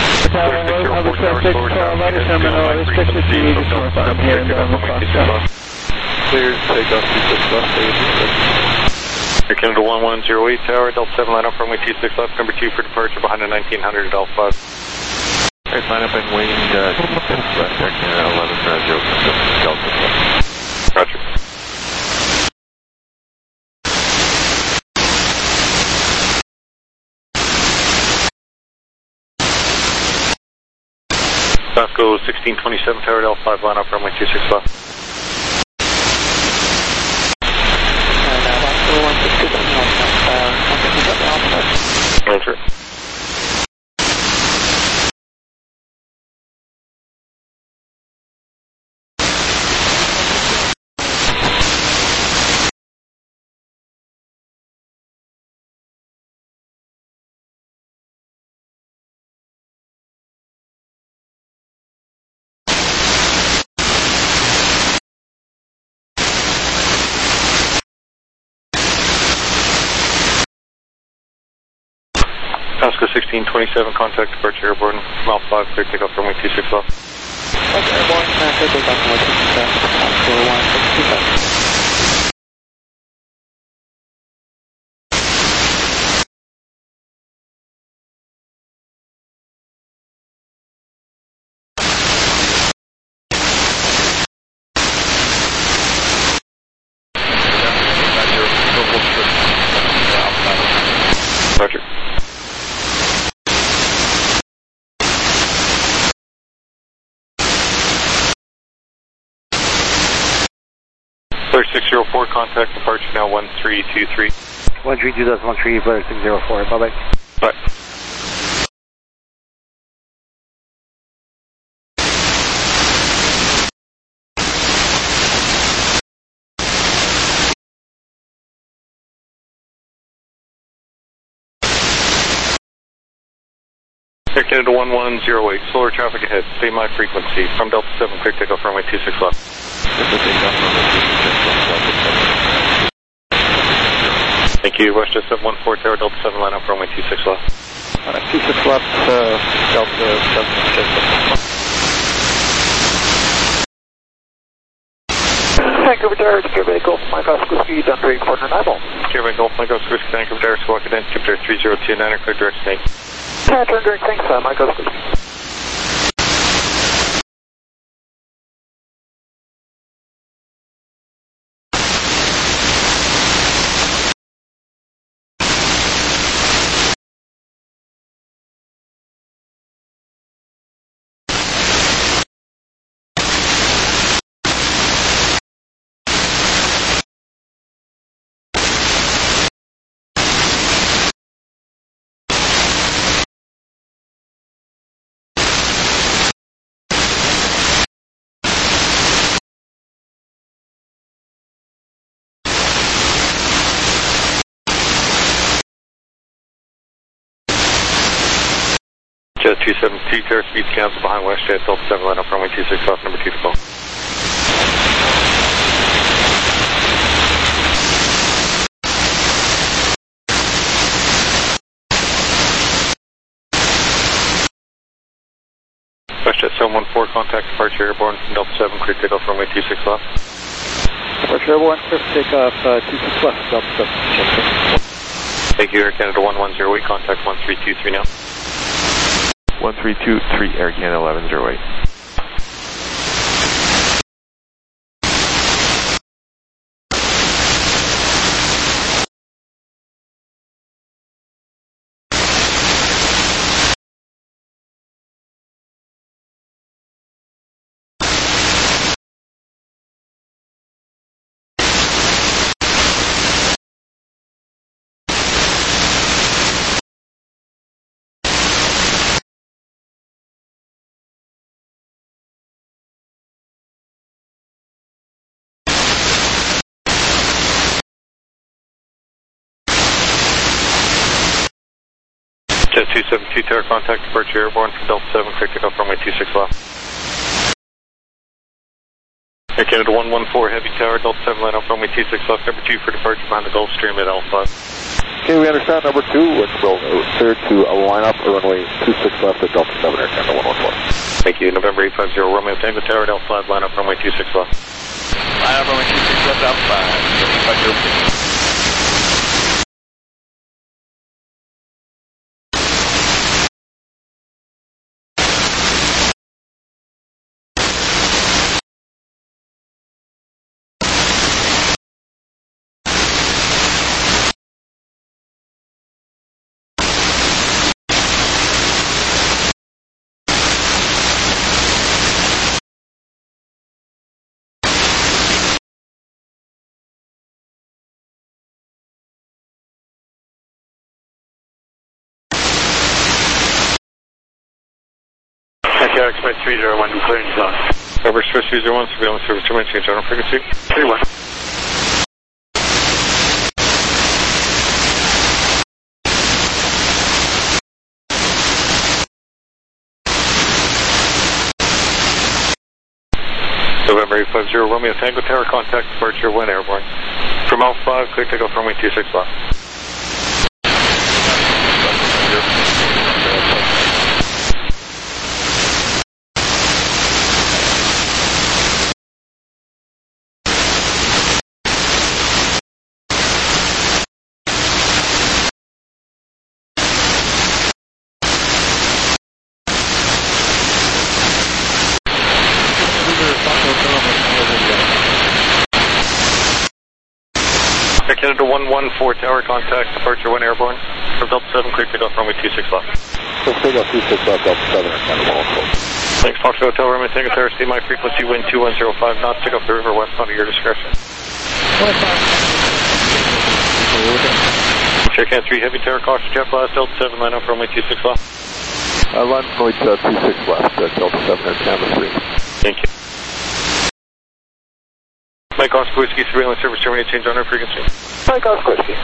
Tower, Public Traffic, Ladder Terminal, Express fifty-eight is northbound here in November Foxtrot. cleared, take off two six left, Air Canada one one zero eight Tower, Delta seven line up runway two six left, number two for departure behind the nineteen hundred at Alpha five. Alright, line up and wing uh, two six left, Air Canada eleven zero six, Delta seven. Roger. Vasco sixteen twenty-seven Tower, Delta five line up runway two six left. Roger. Pasco sixteen twenty-seven, contact departure airborne, mile five, clear takeoff runway two six left. Okay, airborne, clear takeoff runway two six left, Pasco one six two seven. Roger. Blair six zero four, contact departure now one three two three. one three two one three, Blair six zero four, bye bye. Bye. Air Canada one one zero eight, slower traffic ahead, stay my frequency, from Delta seven, clear takeoff runway two six left. Thank you, Westjet seven one four Tower, Delta seven line up runway two six left. Uh, two six left, uh, Delta seven six left. Vancouver Tower, Vancouver Golf, Mike Oscar speed, under eight quarter nine mile. Vancouver Golf, Mike Oscar, Vancouver Tower, squawk it in, Jupiter three zero two nine, clear direct snake. Yeah, turn direct, thanks, uh, Mike Oscar. Jet two seven two, Tower, speeds cancel behind Westjet, Delta seven line up runway two six left, number two to call. Westjet seven one four, contact departure airborne from Delta seven, clear takeoff runway two six left. Departure airborne, clear takeoff uh, two six left, Delta seven. Thank you, Air Canada one one zero eight, contact one three two three now. one three two three, Air Canada eleven zero eight. Jet two seven two, Tower, contact departure airborne from Delta seven, clear takeoff runway two six left. Air Canada one one four, Heavy Tower, Delta seven line up runway two six left, number two for departure behind the Gulfstream at Alpha five. Okay, we understand number two, which will clear to a line up runway two six left at Delta seven, Air Canada one one four. Thank you, November eight five zero, Romeo Tango Tower, Delta five line up runway two six left. Line up runway two six left Alpha five, five zero six. Santiago Express three zero one, clearing zone. Air Express three zero one, surveillance service terminating change general frequency. three one. November eight five zero, Romeo Tango Tower, contact departure one airborne. From Alpha five, clear takeoff runway two six left. Canada one one four Tower, contact departure one airborne. From Delta seven, clear takeoff runway two six left. So takeoff two six left, Delta seven, and Canada one one. Thanks, Fox Hotel, Romeo Tango Tower, stay my frequency, wind two one zero five knots, take off the river west under your discretion. Check in three, heavy tower, caution, jet blast, Delta seven, line up runway two six left. Uh, line runway uh, two six left, uh, Delta seven, and Canada three. Thank you. Mike Oscar Whiskey, surveillance service terminate, change on our frequency. Mike Oscar Whiskey.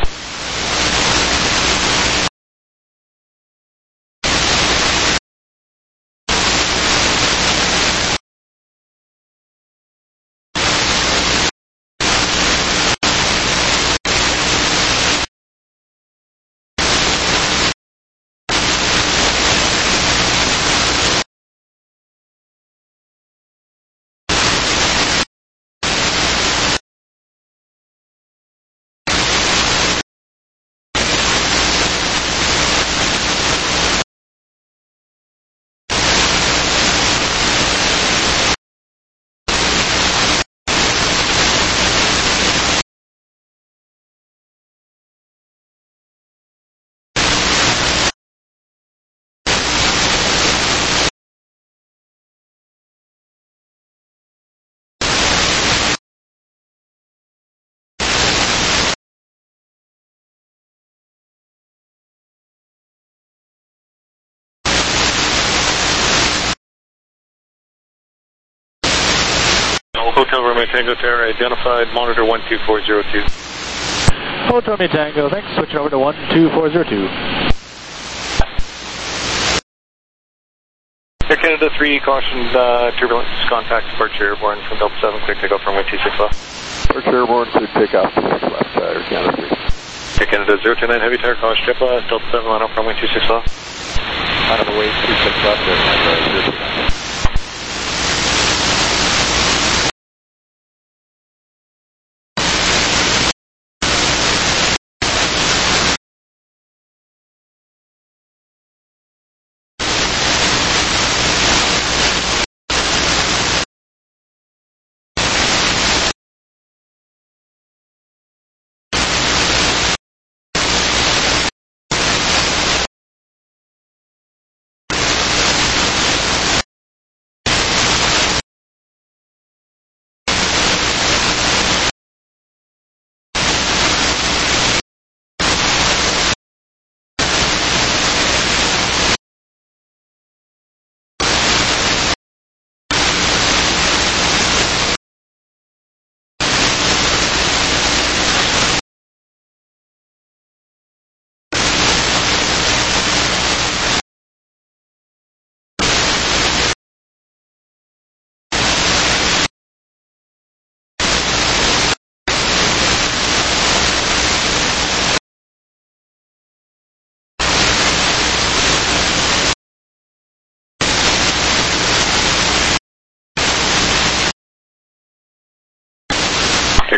Hotel Romeo Tango Tower, identified, monitor one two four zero two. Hotel Romeo Tango, thanks, switch over to one two four zero two. Air Canada three, caution, uh, turbulence, contact, departure airborne from Delta seven, clear takeoff runway two six left. Departure airborne, clear takeoff two six left, uh, Air Canada three. Air Canada zero two nine, heavy tower, caution, jet blast, Delta seven, line up runway two six left. Out of the way, two six left, Air Canada zero two nine.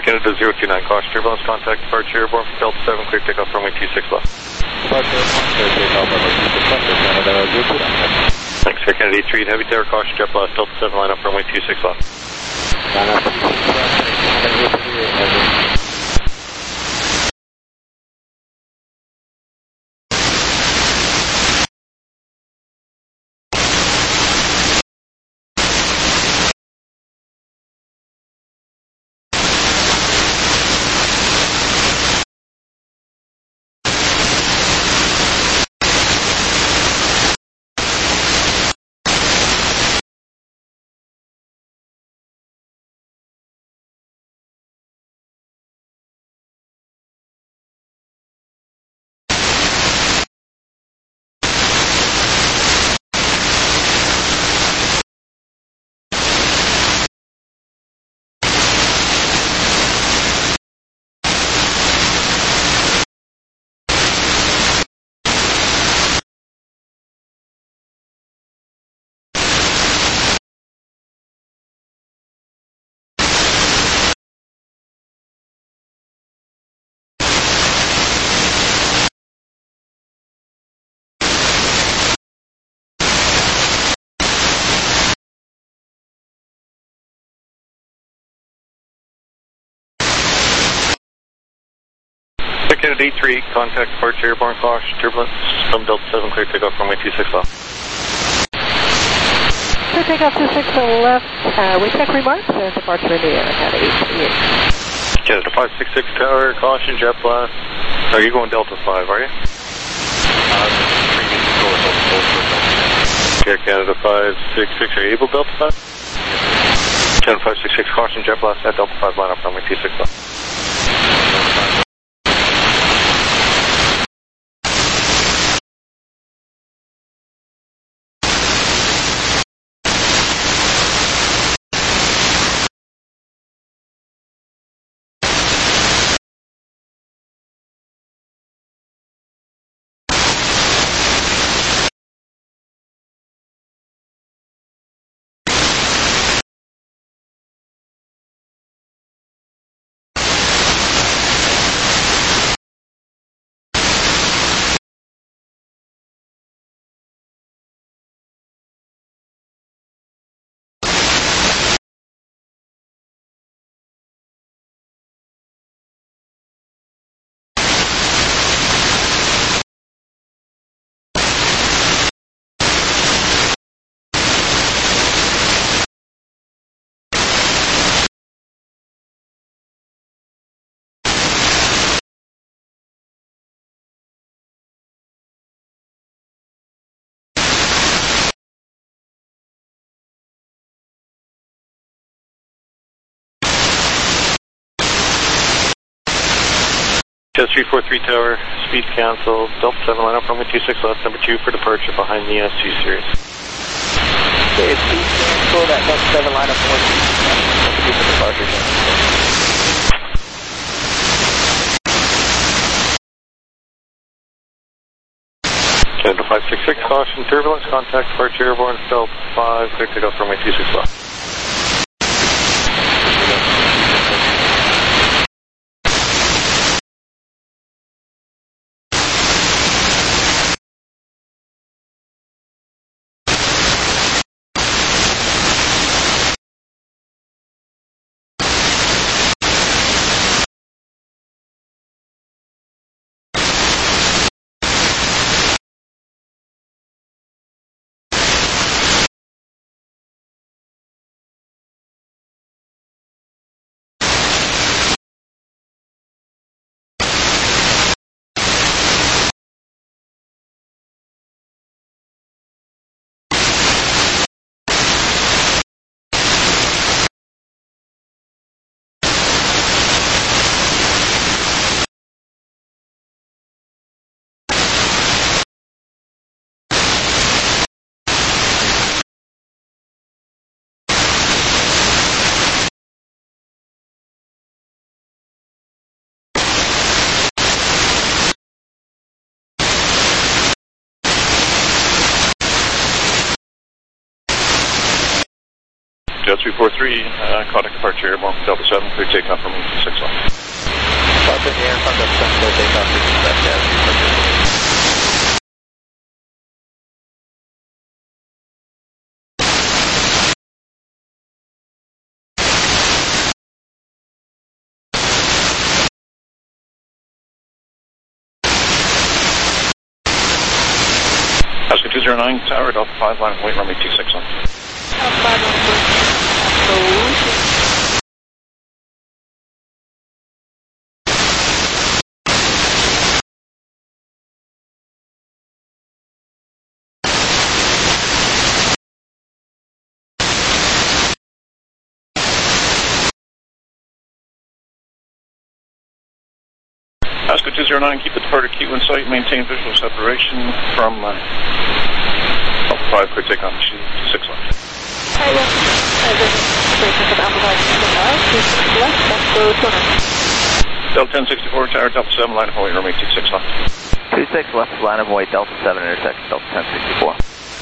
Canada zero two nine, caution turbulence, contact departure airborne from Delta seven, clear takeoff runway two six left. Departure airborne, clear takeoff runway two six left, Air Canada zero two nine. Thanks, Air Canada eight three, heavy tower, caution jet blast, Delta seven, line up runway two six left. Line up two six left, Air Canada eight three, heavy. Canada eight three, contact departure airborne, caution turbulence from Delta seven, clear takeoff runway two six left. Clear takeoff two six left, uh, we check remarks and departure in the air, Canada eight three. Canada five six six tower, caution jet blast. Are you going Delta five, are you? Uh, previous control is Delta four. Air Canada five six six, are you able Delta five? Canada five six six, caution jet blast at Delta five, line up runway two six left. Just three four three tower, speed cancel, Delta seven, line up runway two six left, number two for departure behind the S two series. Okay, speed cancel, that Delta seven, line up one two six left, number two for departure. Canada five six six, caution turbulence, contact departure airborne, Delta five, clear takeoff runway two six left. Jet three four three, uh, contact departure airborne from Delta seven, clear takeoff from six left. Delta Air, contact seven, clear takeoff from six left, Jet three four three. Oscar two zero nine, Tower, Delta five, line of weight, runway two six left. Delta five, absolute. Oscar two zero nine, keep the departure queue in sight, maintain visual separation from uh, Delta five, clear takeoff, six left. Hi, yes. Delta ten sixty-four, Tower, Delta seven, line of weight, runway two six left. two six left, line of weight, Delta seven, intersect Delta ten sixty-four.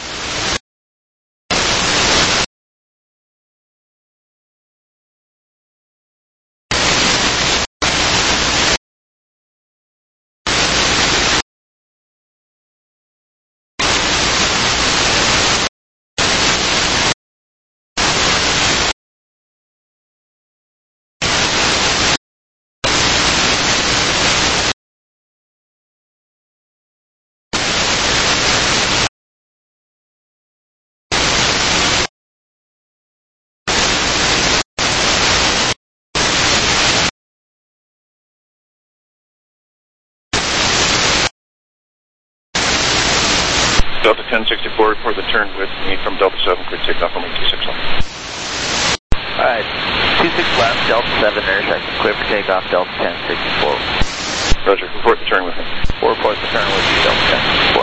Delta ten sixty-four, report the turn with me from Delta seven, clear takeoff from two six left. Alright, two six left, Delta seven, intersect, clear for takeoff, Delta ten sixty-four. Roger, report the turn with me. Four report the turn with you, Delta ten sixty-four.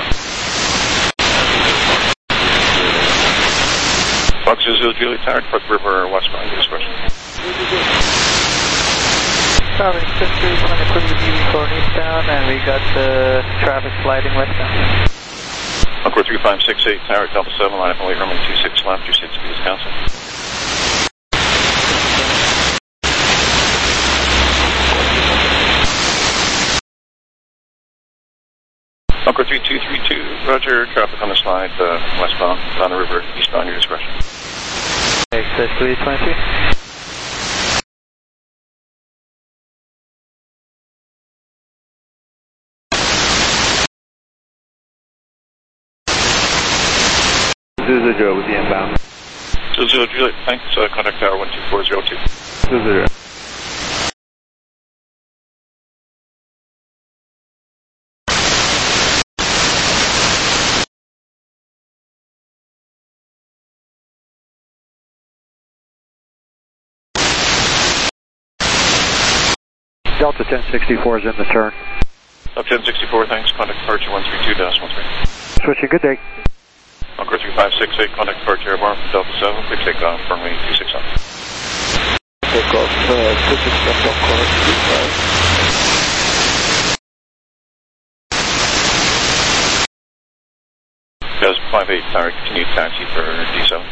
Fox Zulu Juliet, Tower, Park River, westbound, discretion. Sorry, six three, on a quick review for eastbound, and we got the traffic sliding westbound. Encore three five six eight, Tower, Delta seven, line of weight, runway two six left, your seat speed is cancelled. Encore three two three two, roger, traffic on the slide, uh, westbound, down the river, eastbound, your discretion. six three twenty-three. Zulu Joe with the inbound. Zulu Juliet, thanks, uh, contact Tower one two four zero two. Zulu. Delta ten sixty-four is in the turn. Delta ten sixty-four, thanks, contact departure one three two dash one three. Switching, good day. Encore three five six eight, contact departure airborne from Delta seven, clear takeoff from runway two six left. Takeoff, uh, two six left, Delta three five. Guys, five eight, Tower, continue taxi for D seven.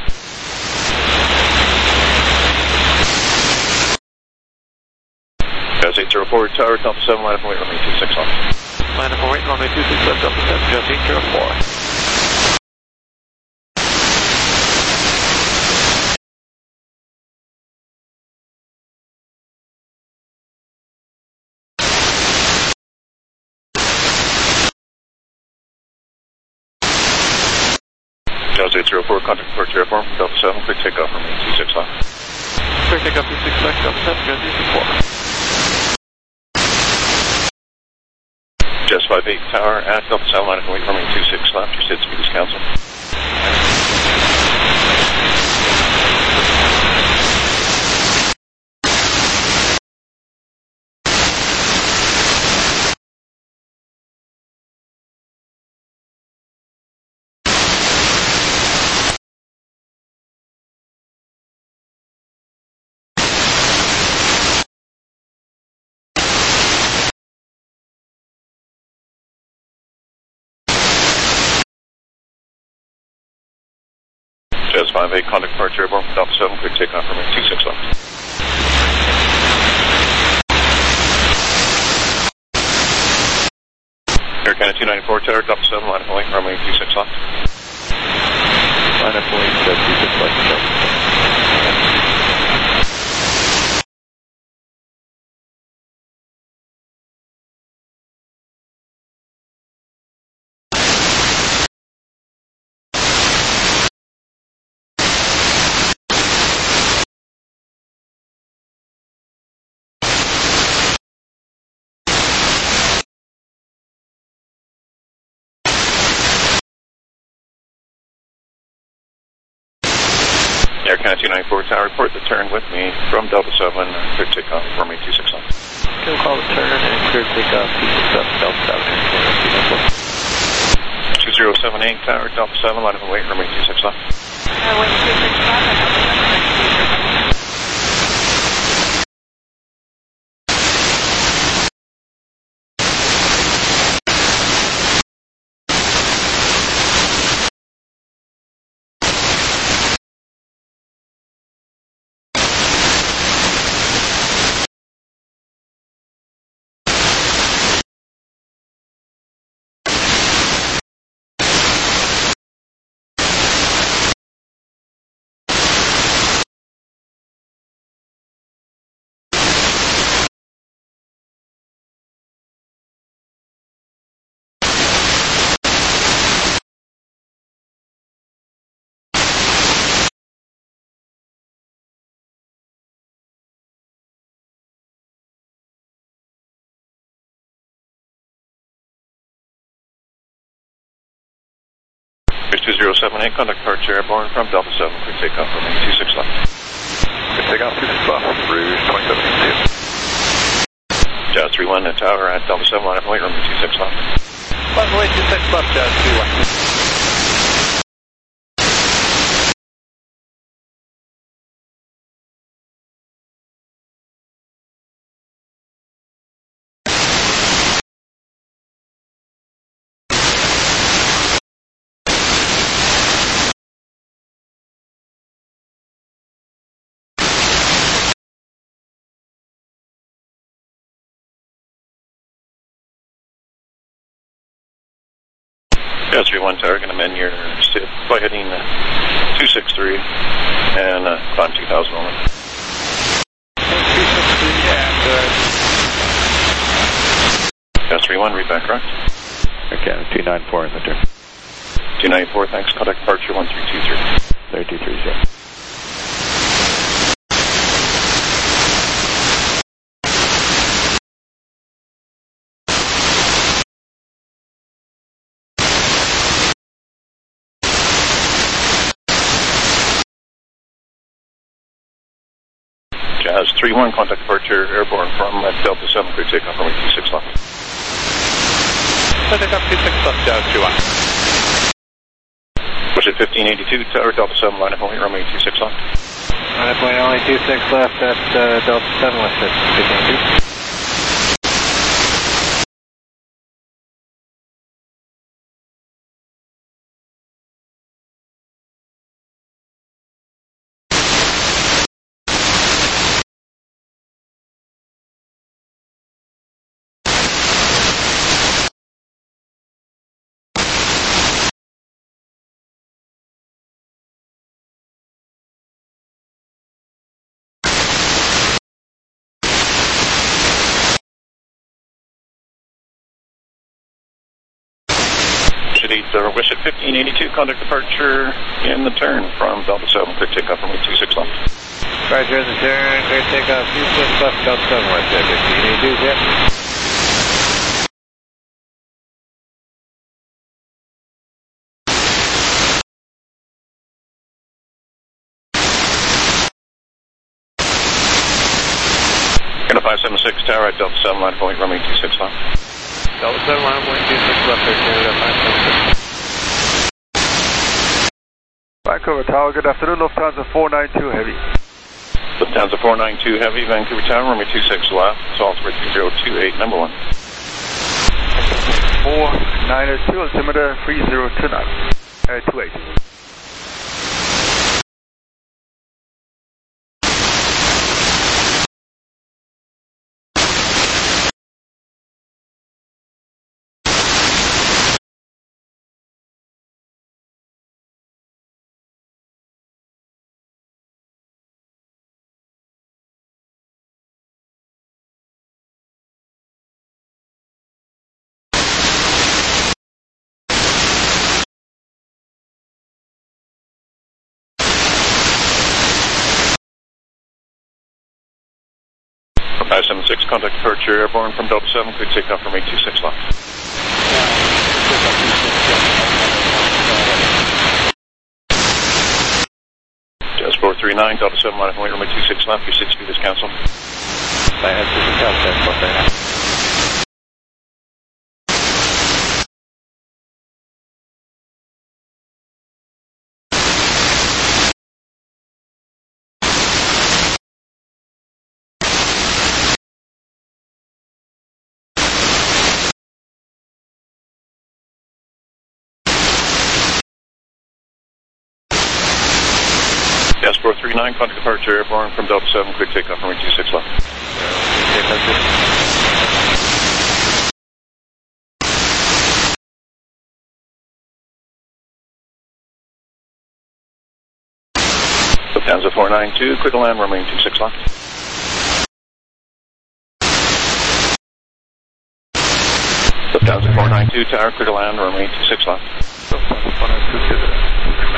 Guys, eight zero four, Tower, Delta seven, line of weight, runway two six left. Line of weight, runway two six left, Delta seven, Jet eight zero four. Delta eight zero four, contact departure airborne from Delta seven, clear takeoff from two six left. Clear takeoff two six left, Delta seven, Jet eight zero four. Jets five eight, Tower, at Delta seven, line of weight, runway two six left, your seat speed is cancelled. five eight, contact departure airborne from Delta seven, clear takeoff from two six left. Air Canada two ninety-four, tower, Delta seven, line up and wait, runway two six left. Line up and wait, two six left, Delta seven. Air Canada two ninety-four, tower, report the turn with me from Delta seven, clear takeoff, runway two six left. We'll call the turn and clear takeoff, two six seven, Delta seven. two zero seven eight, tower, Delta seven, line up and wait, runway two six left. Runway two six left, I have the two zero seven eight, contact departure airborne from Delta seven, clear takeoff from two six left. Clear takeoff, two six left, Rouge twenty-seven, Jazz three one, tower at Delta seven, line up and wait, runway two six left. Runway two six left, Jazz three one. Jazz three one, tower, going to amend your SID by heading uh, two six three and uh, climb two thousand only. two six three and uh... Jazz three one, read back correct. Okay, two ninety-four in the turn. two ninety-four, thanks, contact departure one three two three. three two three zero. Jazz three one, contact departure airborne from uh, Delta seven, clear takeoff runway two six left. Clear takeoff, two six left, Jazz three one. Push at fifteen eighty-two, tower, Delta seven, line up and wait, runway two six left. Line up and only two six left at uh, Delta seven with it, fifteen eighty-two. Uh, wish at fifteen eighty-two, contact departure in the turn from Delta seven, clear takeoff from two six left. Roger, in the turn, clear takeoff, two six left, Delta seven with it, fifteen eighty-two, yeah. Gonna five seven six, tower at Delta seven, line point, runway two six left. Delta seven, line point, two six left, Air Canada five seven six. Vancouver Tower, good afternoon, Lufthansa four nine two Heavy. Lufthansa four nine two Heavy, Vancouver Tower, runway two six left, Salzburg two zero two eight, number one. four nine two, altimeter three zero two nine, uh, two eight. five seven six, contact departure airborne from Delta seven, clear takeoff from eight two six left. Jazz four three nine, Delta seven, line of weight, runway two six left, your six feet is cancelled. I have to tell Jazz four three nine. Jazz four three nine, contact departure airborne from Delta seven, clear takeoff from eight two six left. Lufthansa four nine two, clear to land, runway two six left. Lufthansa four nine two, tower, clear to land, runway two six left. Lufthansa four nine two, clear to land.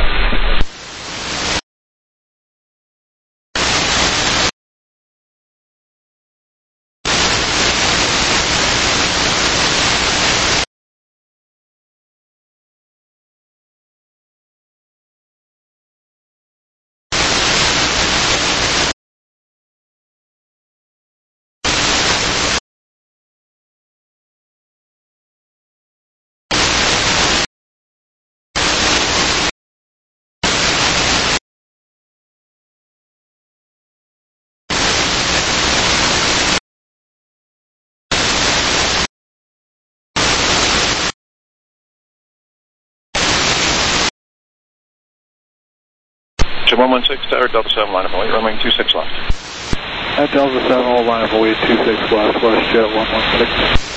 one one six, tower, Delta seven, line of weight, runway two six left. At Delta seven, all line of weight two six left, West Jet one one six.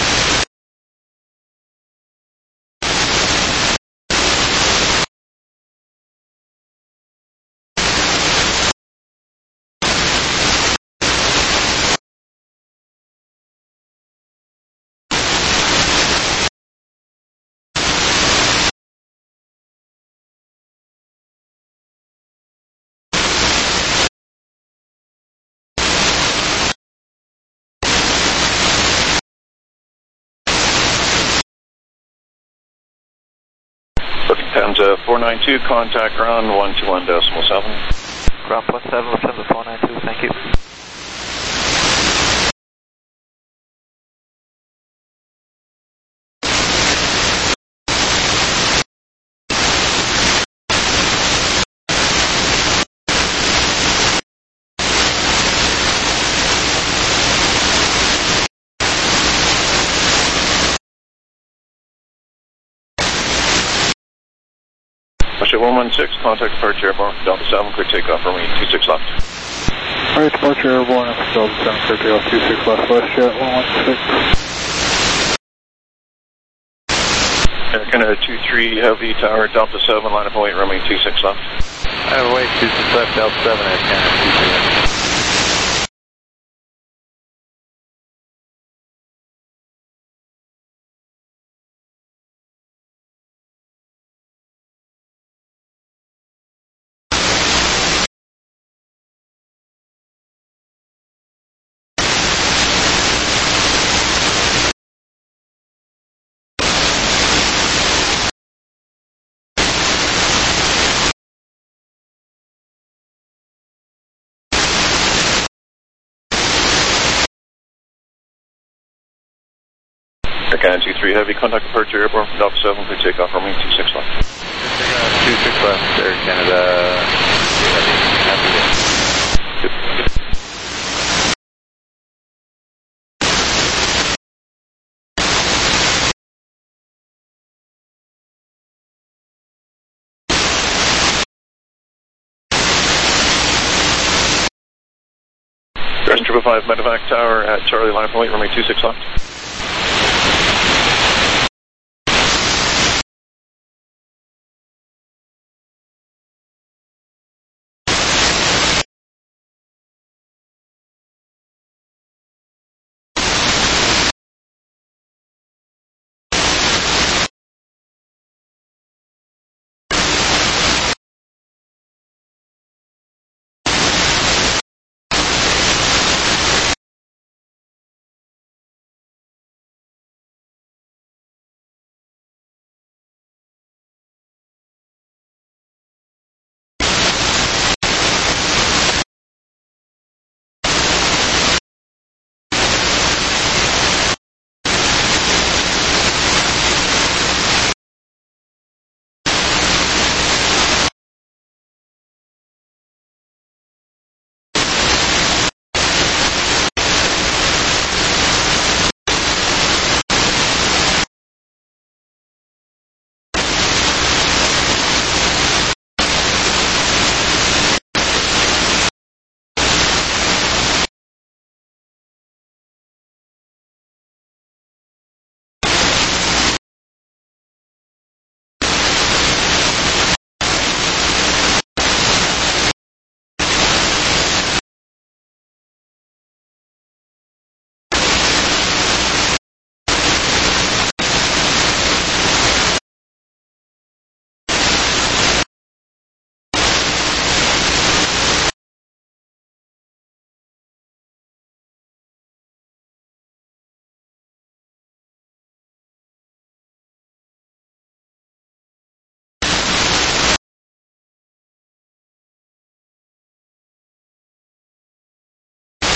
Lufthansa four nine two, contact ground one two one decimal seven. Ground plus seven, Lufthansa four nine two, thank you. one one six, contact departure airborne from Delta seven, clear takeoff, runway two six left. Alright, departure airborne from Delta seven, clear takeoff two six left, West Jet one one six. Air Canada two three, heavy, tower, Delta seven, line of weight, runway two six left. Line of weight two six left, Delta seven, Air Canada two three. Air Canada two three, heavy, contact departure airborne from Delta seven, clear takeoff, runway two six left. two six left, Air Canada heavy, heavy. Triple five, medevac tower at Charlie, line of weight, runway two six left.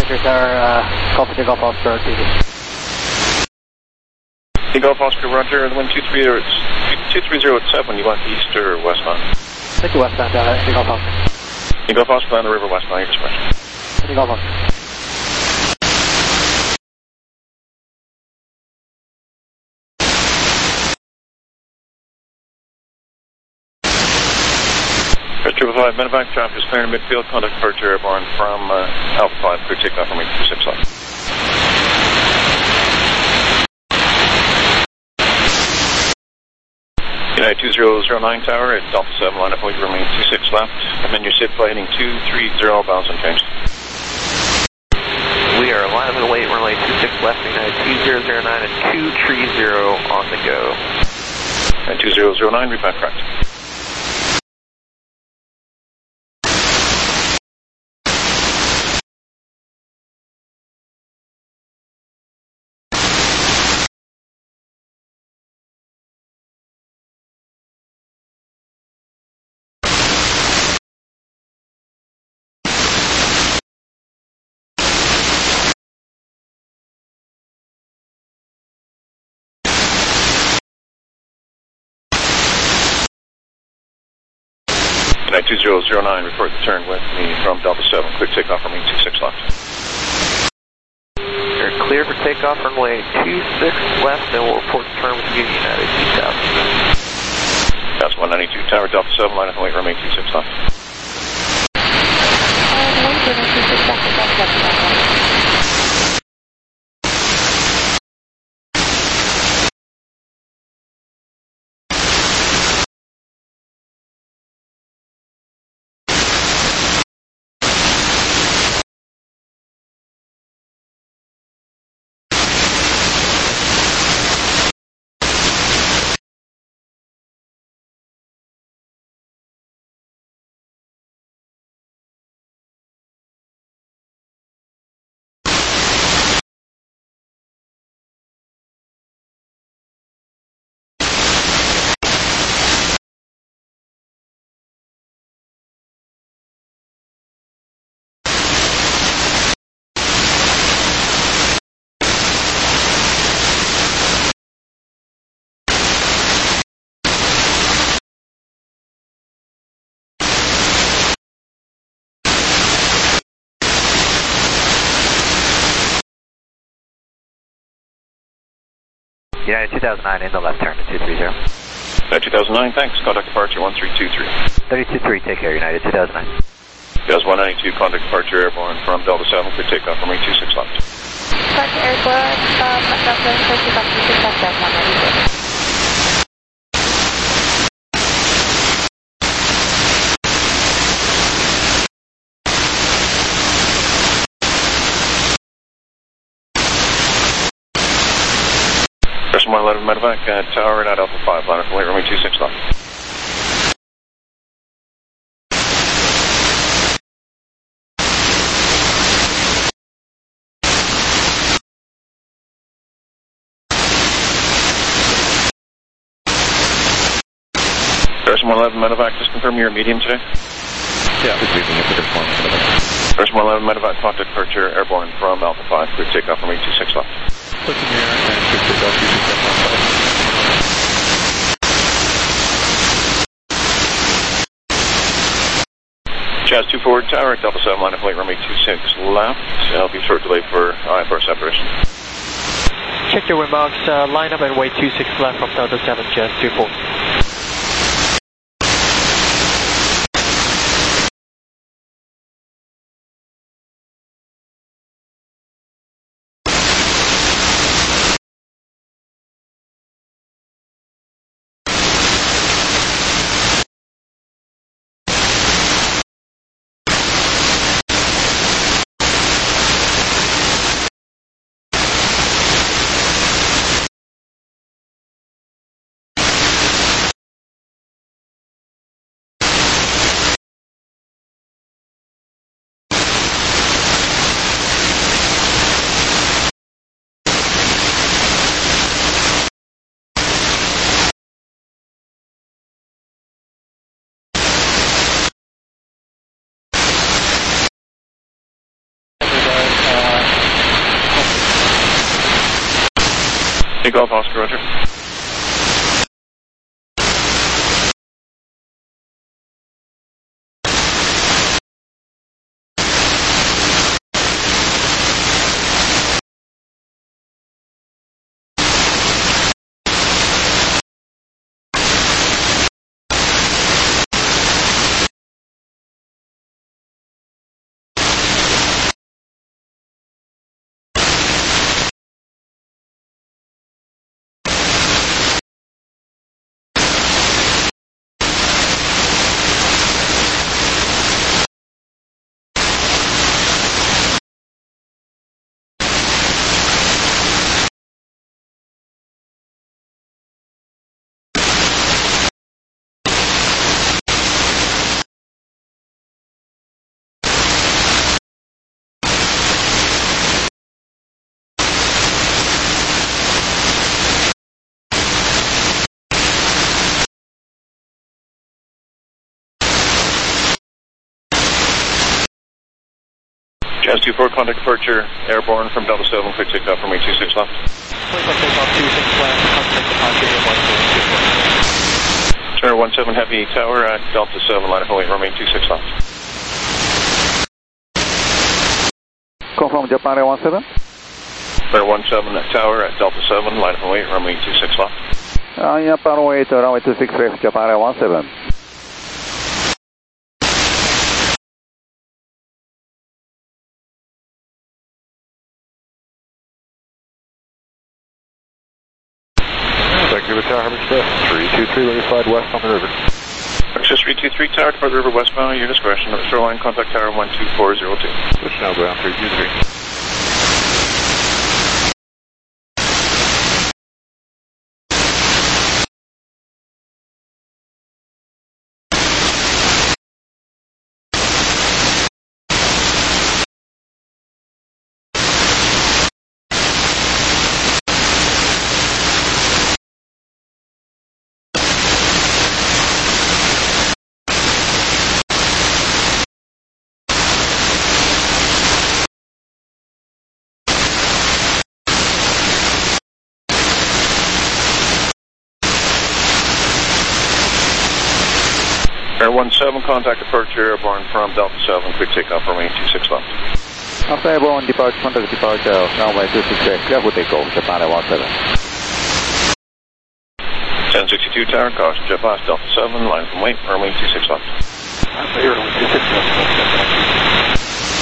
Victor Tower, uh, call for takeoff Oscar R T D. Takeoff Oscar, Roger, the wind two three zero, two three zero at seven, you want east or westbound? Take the westbound, uh, takeoff Oscar. Takeoff Oscar on the river westbound, your dispatch. Takeoff Oscar. Triple five, medevac traffic is clear in midfield, contact departure airborne from uh, Alpha five, clear takeoff from eight two six left. United two zero zero nine tower at Delta seven, line up weight remain two six left, and then your S I D flight heading two three zero, bounds unchanged. We are line up and wait, runway two six left, United two zero zero nine and two three zero on the go. And two zero zero nine, repack correct. United two zero zero nine, report the turn with me from Delta seven, quick takeoff from two six left. You're clear for takeoff runway two six left, and we'll report the turn with you, United two thousand. That's one ninety-two tower, Delta seven, line up and wait, remain two six left. United two thousand nine in the left turn to two three zero. United two thousand nine, thanks. Contact departure one three two three. thirty-two three, take care, United two thousand nine. Gaz one ninety-two, contact departure airborne from Delta seven, clear takeoff from eight two six left. Departure airborne from Delta seven, clear takeoff two six left, one ninety-two. one eleven medevac at tower at Alpha five, line up and wait, runway two six left. Person one eleven medevac, just confirm you're medium today? Yeah, just leaving it for this one. Person one eleven medevac, contact departure airborne from Alpha five, clear takeoff from eight two six left. Looking here and clear takeoff two six left on five. Jazz two forward tower at Delta seven, line of flight runway two six left. I'll be short delay for I F R separation. Check your windbox, uh, line up and wait two six left from Delta seven, Jazz two four. Golf Oscar, roger. Jazz two four, contact departure, airborne from Delta seven, quick takeoff from eight two six left. Quick takeoff two six left, contact departure, airborne from eight two six. Turner one seven Heavy Tower at Delta seven, line of eight, runway two six left. Confirm Japan Air one seven. Turner one seven Tower at Delta seven, line of eight, runway two six left. Uh, Japan eight, runway two six left, Japan Air one seven. Vancouver Tower, Harvard Express, three two three, ready to slide west on the river. Access three two three, Tower, depart river westbound at your discretion. Shoreline, contact Tower one two four zero two. Switch now, ground three two three. Air one seven, contact departure, airborne from Delta seven, quick takeoff from eight two six left. After airborne departure, contact departure, runway two six left, clear for takeoff, Japan Air one seven. ten sixty-two, Tower, caution, jet blast, Delta seven, line from weight, runway two six left. After here, runway two six left.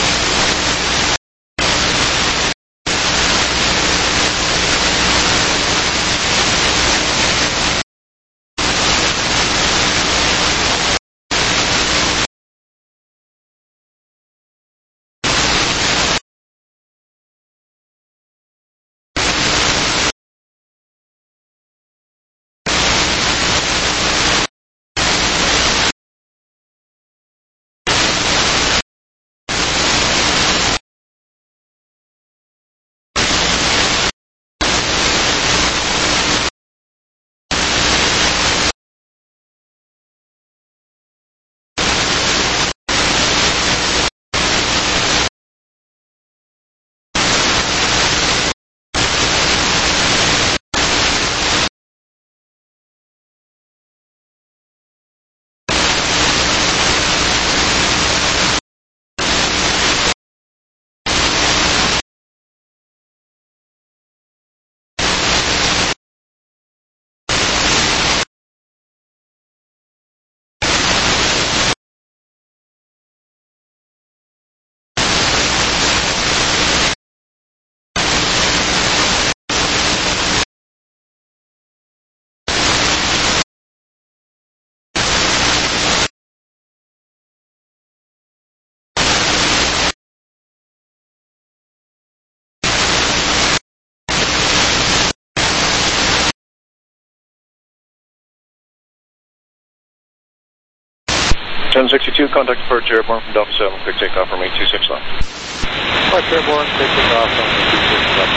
ten sixty-two, contact departure, airborne from Delta seven, quick takeoff from eight two six left. Departure airborne, quick takeoff from eight two six left.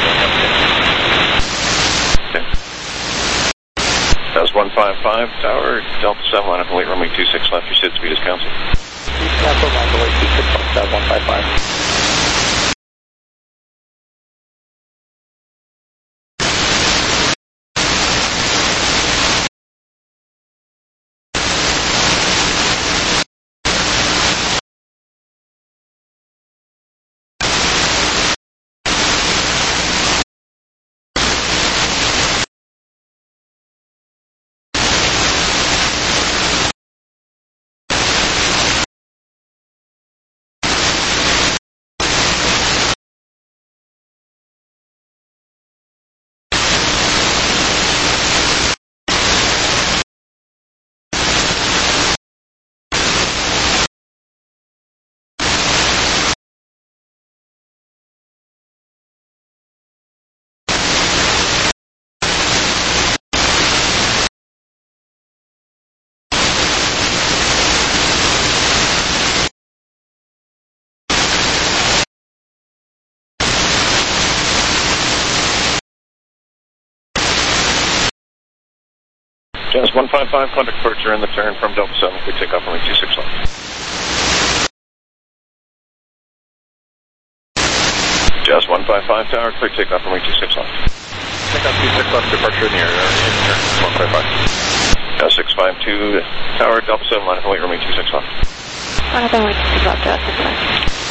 Okay. That's one five five, Tower, Delta seven, line of eight, runway two six left, your sit speed is canceled. Cancel, line of eight two six left, Tower one five five. Jazz one five five, contact departure in the turn from Delta seven, clear takeoff runway two six left. Jazz one five five, tower, clear takeoff runway two six left. Takeoff two six left, departure in the air, in turn one five five. Jazz six five two, tower, Delta seven, line of flight, runway two six left. Line of flight, two six left, Jazz six five.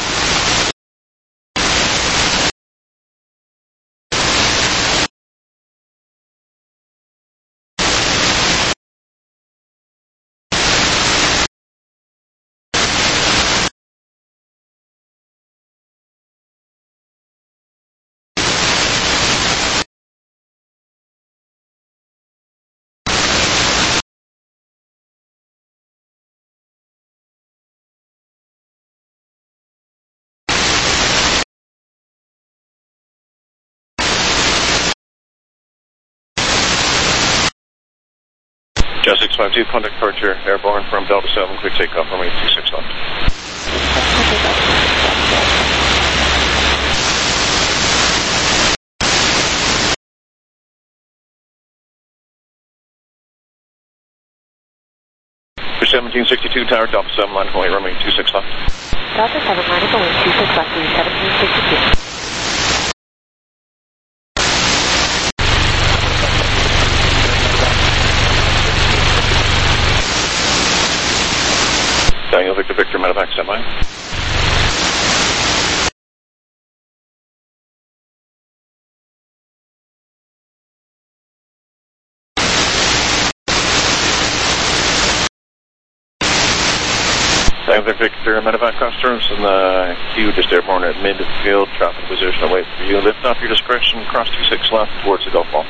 Jazz six five two, contact departure, airborne from Delta seven, clear takeoff runway two six left. seventeen sixty-two, tower, Delta seven, line of flight, runway two six left. Delta seven, line of flight, two six left, seventeen sixty-two. Daniel Victor Victor, medevac standby. Daniel Victor Victor, medevac crossroads, and the queue just airborne at midfield, traffic position, await for you. Lift off your discretion, cross two six left towards the Gulf Wall.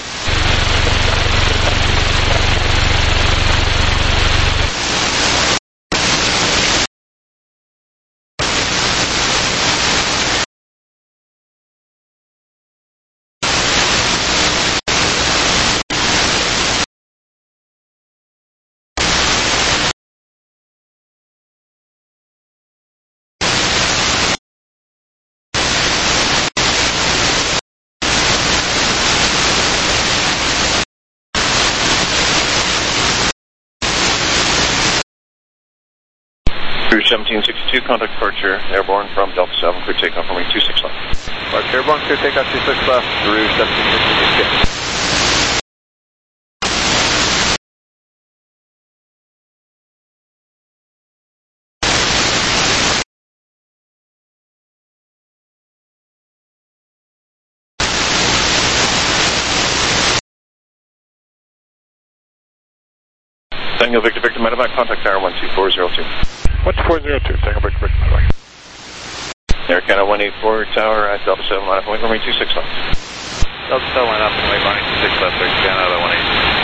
Cruise seventeen sixty-two, contact departure, airborne from Delta seven, clear takeoff runway two six left. Departure airborne, clear takeoff two six left, through seventeen sixty-two. Tango Victor Victor medevac, contact tower one two four zero two. one two four zero two, Tango Victor Victor medevac. Air Canada one eight four, tower at Delta seven, line of flight, runway two six left. Delta seven, line up and wait, running two six left, Air Canada one eight.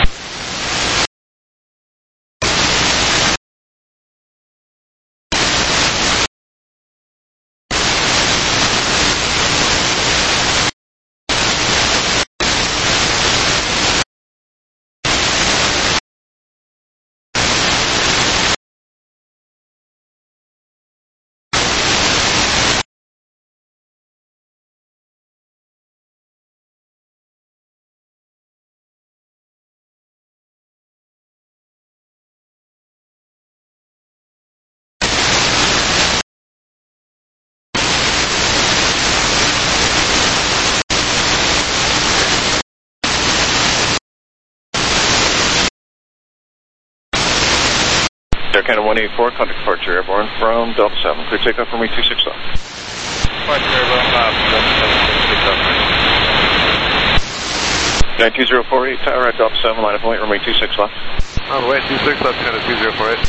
Air Canada one eight four, contact departure, airborne from Delta seven, clear takeoff runway two six left. Departure airborne, uh, Delta seven, clear takeoff. nine two zero four eight, tower at Delta seven, line of flight, runway two six left. On the way, two six left, Canada two zero four eight.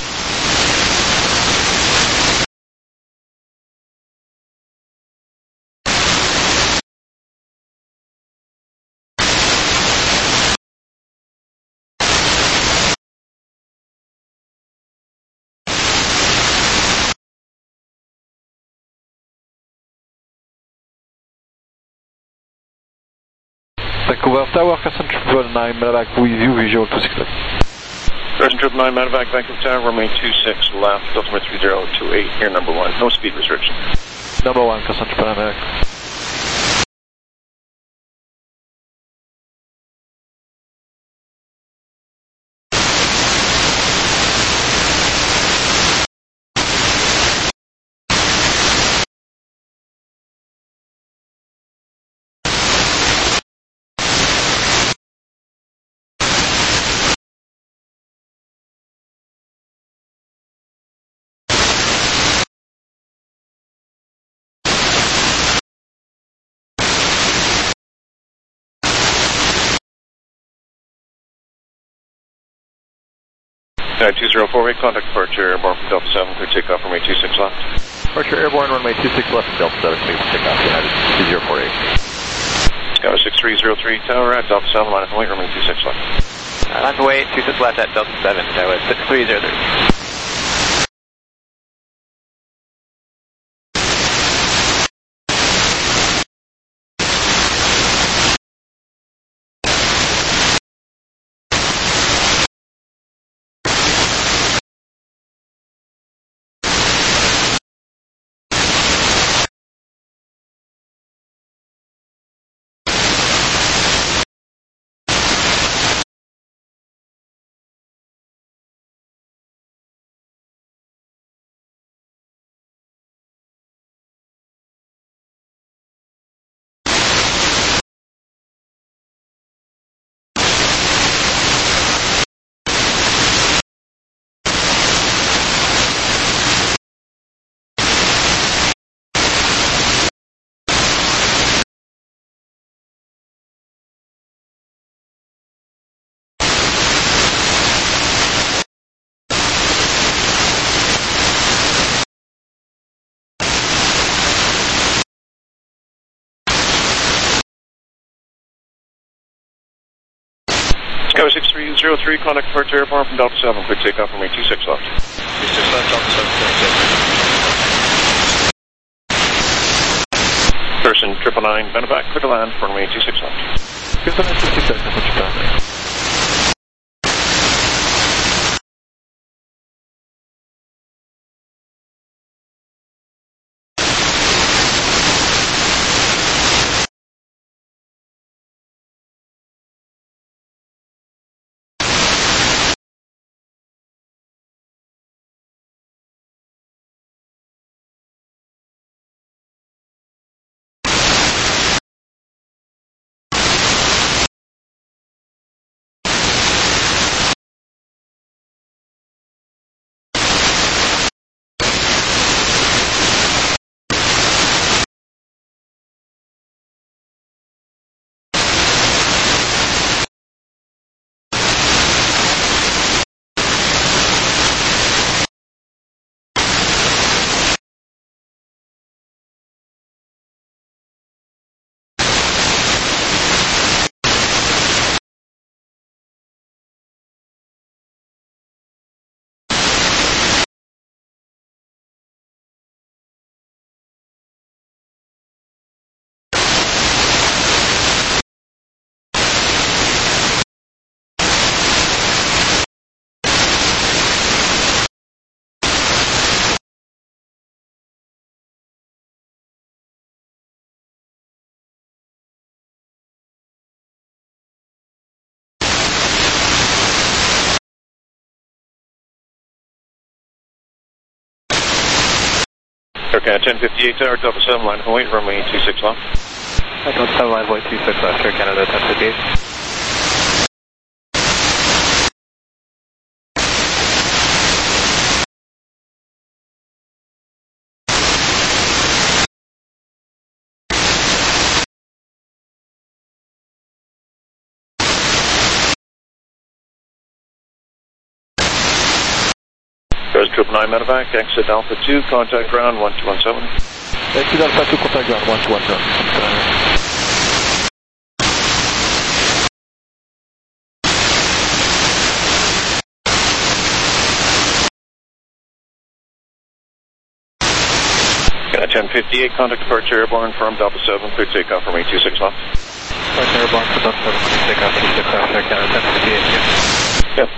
Vancouver Tower, Crescent Triple Nine, medevac with you, visual two six left. Crescent Triple Nine, medevac, Vancouver Tower, runway two six left, altimeter three zero two eight, here number one, no speed restriction. Number one, Crescent Triple Nine. Uh, two zero four eight, contact departure airborne from Delta seven, clear takeoff from runway two six left. Departure airborne, runway two six left, Delta seven, clear takeoff, United two zero four eight. Sky six three zero three, tower at Delta seven, line up and wait, runway two six left. Uh, line up and wait, two six left at Delta seven, tower six three zero three. Sky six three zero three, contact departure airborne from Delta seven, clear takeoff from runway two six left. two six left, Delta seven, clear takeoff. Person triple nine, Benevac, clear to land for runway two six left. Good time, two six left, what's your time? Okay, ten fifty-eight, tower Delta seven, line up and wait, runway two six left. Uh, Delta seven, line void two six left, Air Canada ten fifty-eight. Goes triple nine Medevac, exit Alpha two, contact ground one two one seven. Exit Alpha two, contact ground one two one seven. Got ten fifty-eight, contact departure airborne from Delta seven, clear takeoff from runway two six left. Departure airborne from Delta seven, clear takeoff two six left, Air Canada ten fifty-eight. Yep.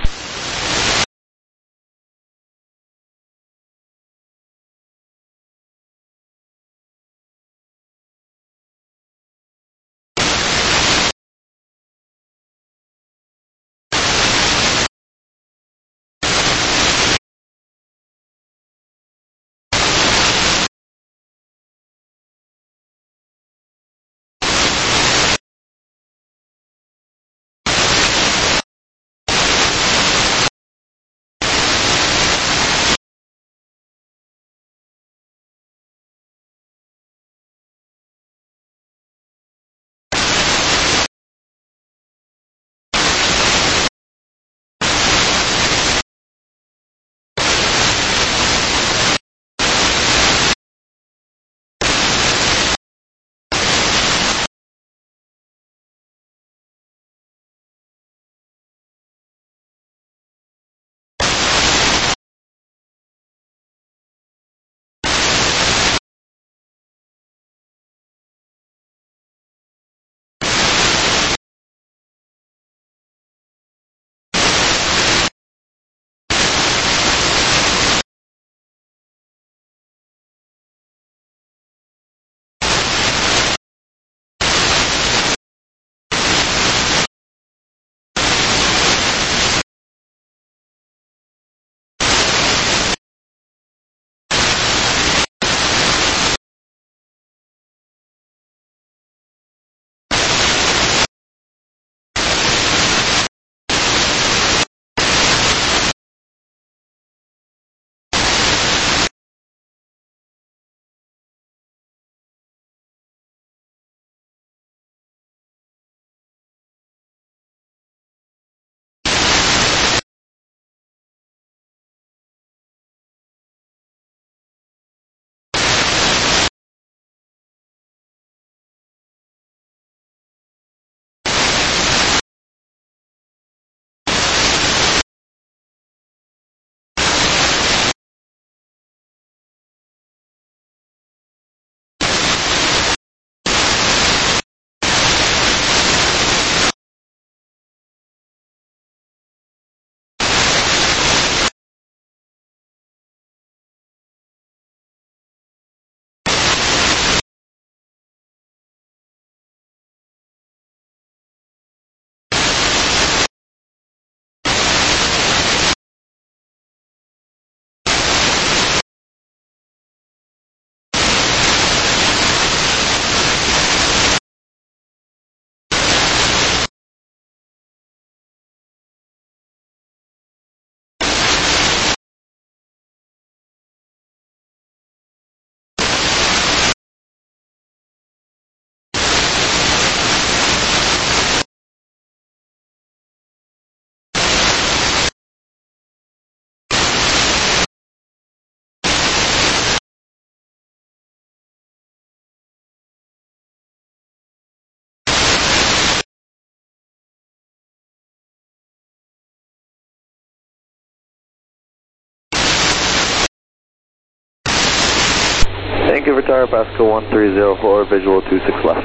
Vancouver Tower, Pascal one three zero four, visual two six left.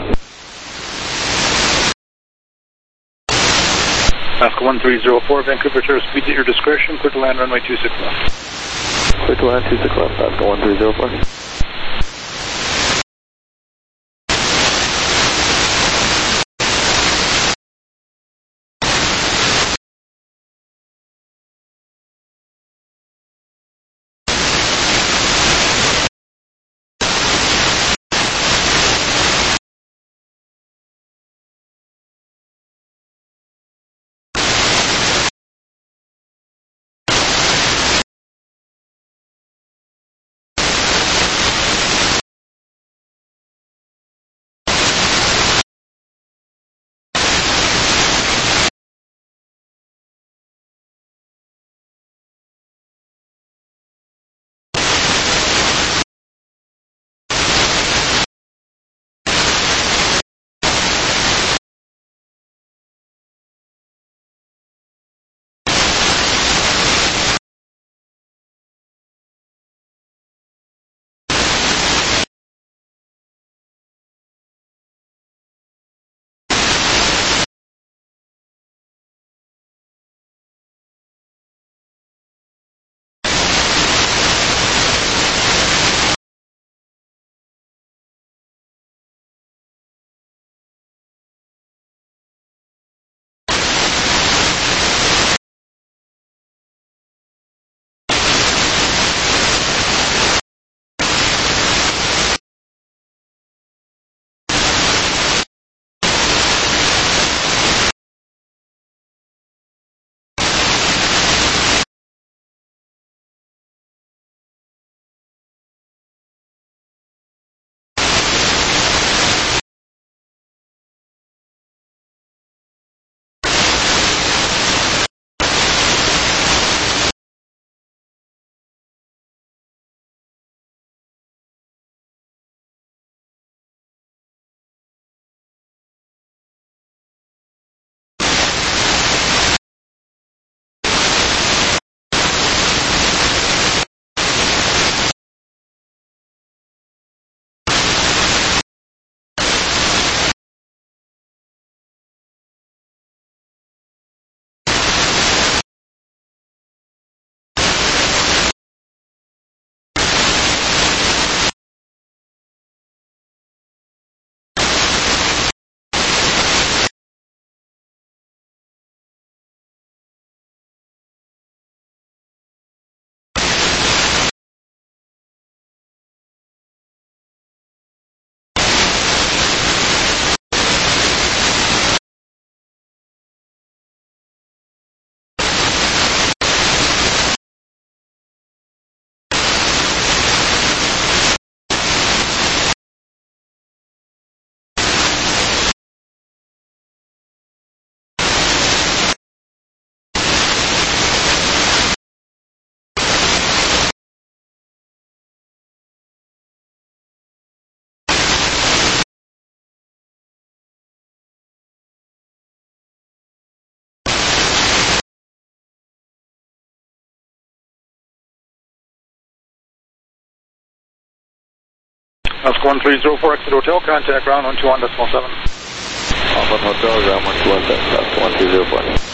Pascal one three zero four, Vancouver Tower, speed at your discretion, clear to land runway two six left. Clear to land two six left, Pascal one three zero four. Pascal one three zero four, exit hotel, contact ground one two one decimal seven. Alpha Hotel, ground one two one seven, Pascal one three zero four.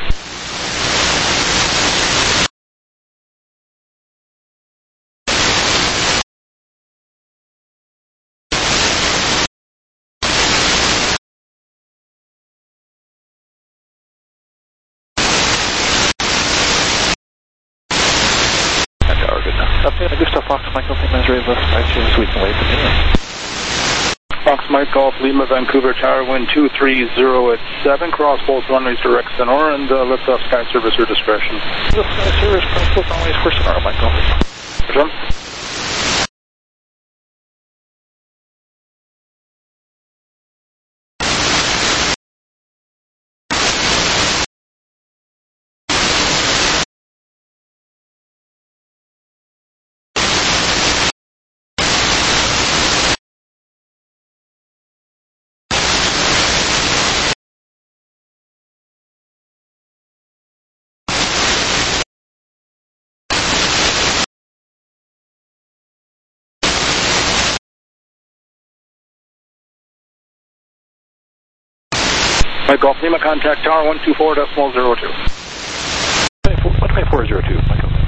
Update Augusta Fox Michael Lima is ready left five two, so we can wait for me. Fox Mike Golf Lima, Vancouver Tower, wind two three zero at seven, cross both runways direct Sonora, and uh, lift off sky service your discretion. Lift sky service, cross both runways for Sonora, Michael. Confirm. Mike Golf Lima, contact tower one two four decimal zero two. one twenty-four zero two, Mike Golf Lima.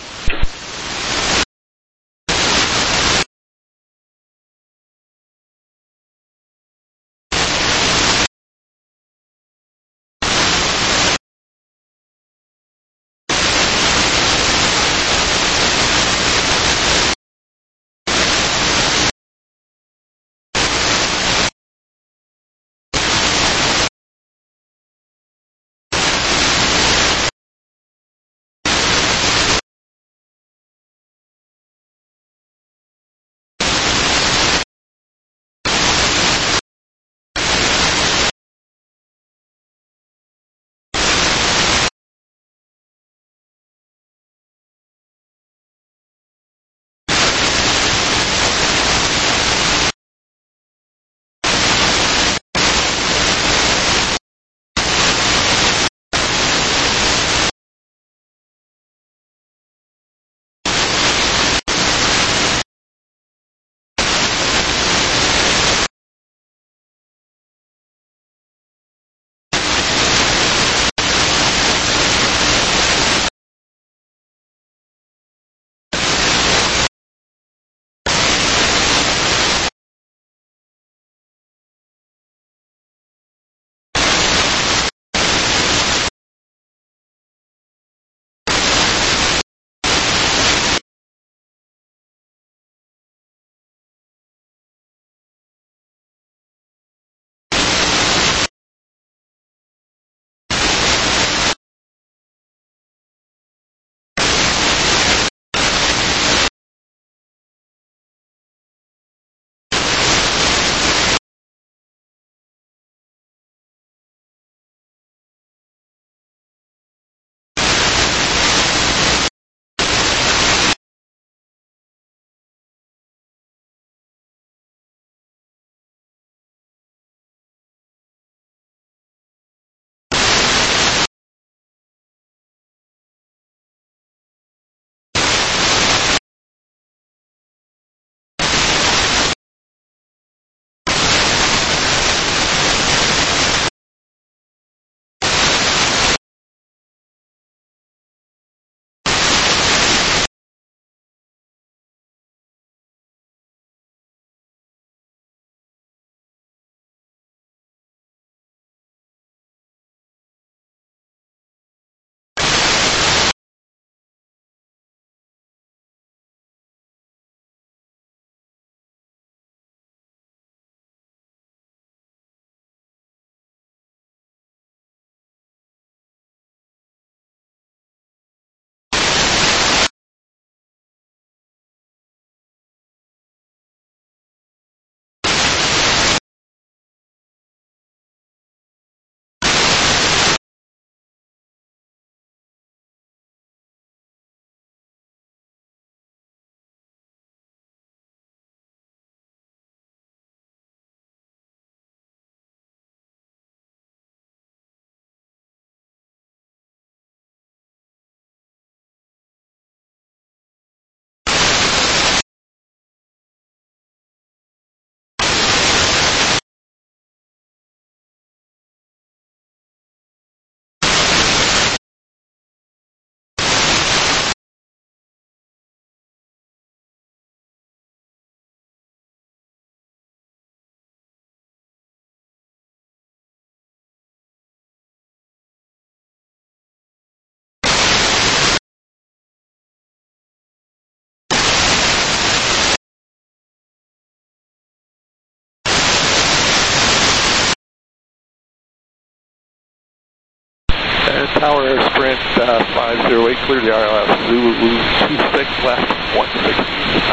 Tower Sprint uh, five zero eight, clear the R L S. Zulu two six left, one sixty.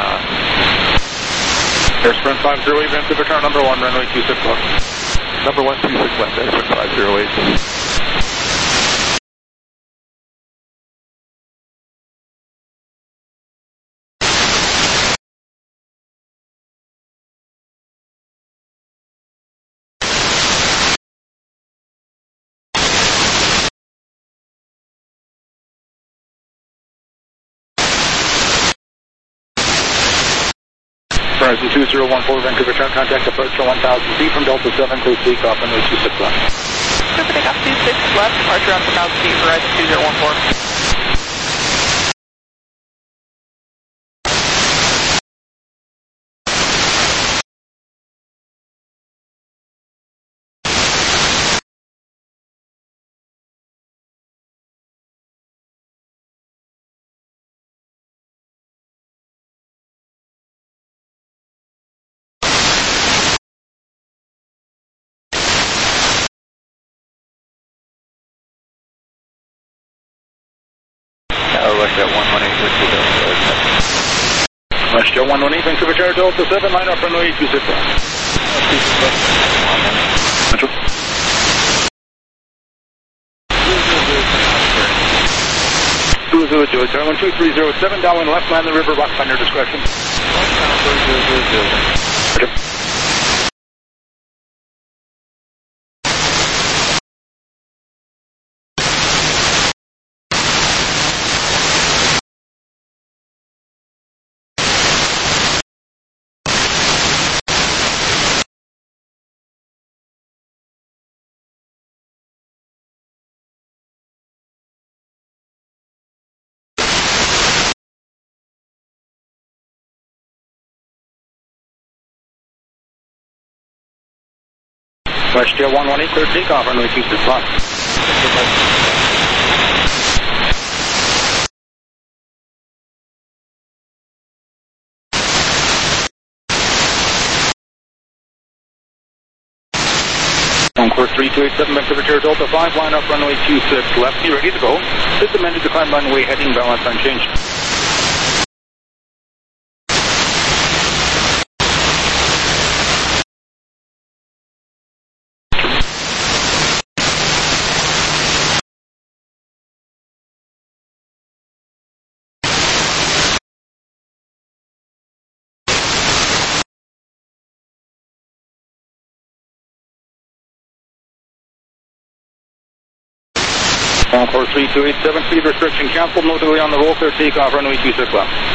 Uh, Air Sprint five zero eight, Vancouver Tower number one, runway two six left. Number one two six left, Air Sprint five zero eight. Horizon two zero one four, Vancouver Tower, contact approach to one thousand feet from Delta seven, close takeoff, runway two six left. clear for takeoff two six left, departure on one thousand feet, Verizon two zero one four. Russia one one eight, Russia one one eight, Vancouver Tower Delta seven, line up runway two six left. Zulu Zulu Joe, Tower one two three zero seven, downwind left, land the river, rock finder discretion. Russia one one eight, clear takeoff, runway two six left. On course three two eight seven, Vancouver Tower Delta five, line up runway two six left, be ready to go. This amended to climb runway, heading balance unchanged. On course three two eight seven, speed restriction cancelled, no delay on the roll, clear takeoff, runway two six left.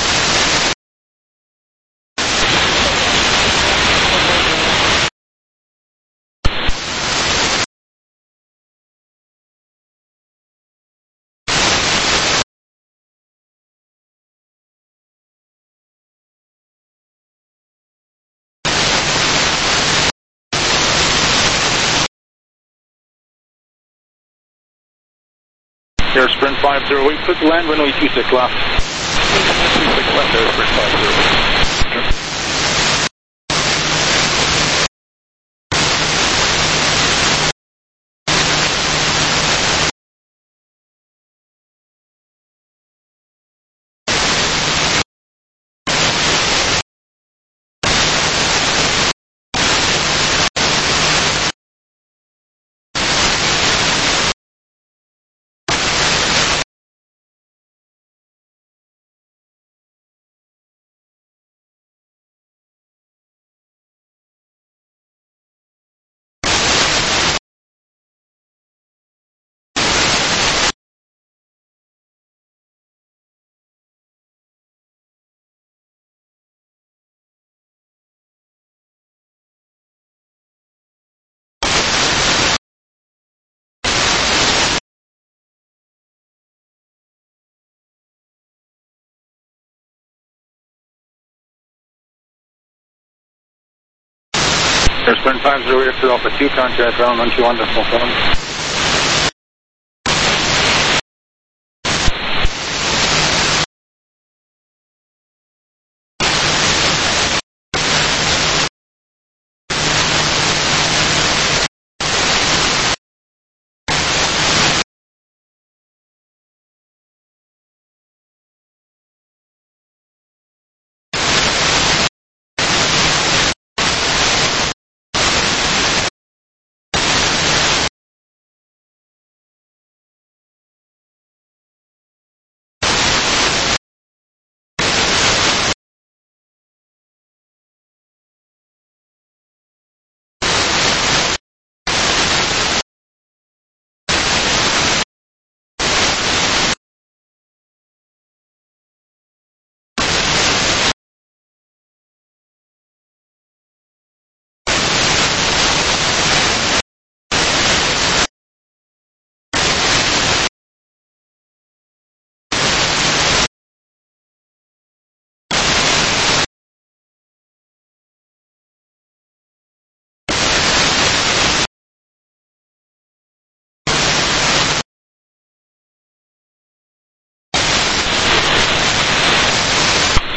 Air Sprint five zero eight, click land, runway two six left. two six left, Air Sprint five zero eight. Air Sprint five zero eight, Alpha two, contact ground one two one decimal seven.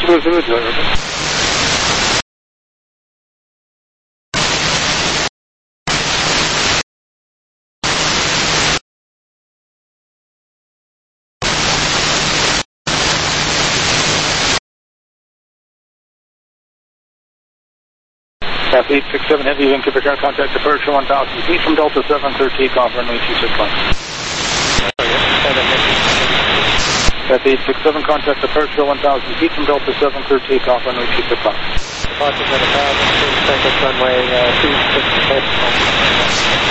Zulu Zulu Zulu. Cap eight six seven Heavy, Vancouver Tower, contact departure one thousand feet from Delta seven, clear takeoff, runway two six one. Cap eight six seven, contact departure one thousand feet from Delta seven, clear takeoff, runway two six one. Departure at one thousand, clear takeoff, runway uh, two six one.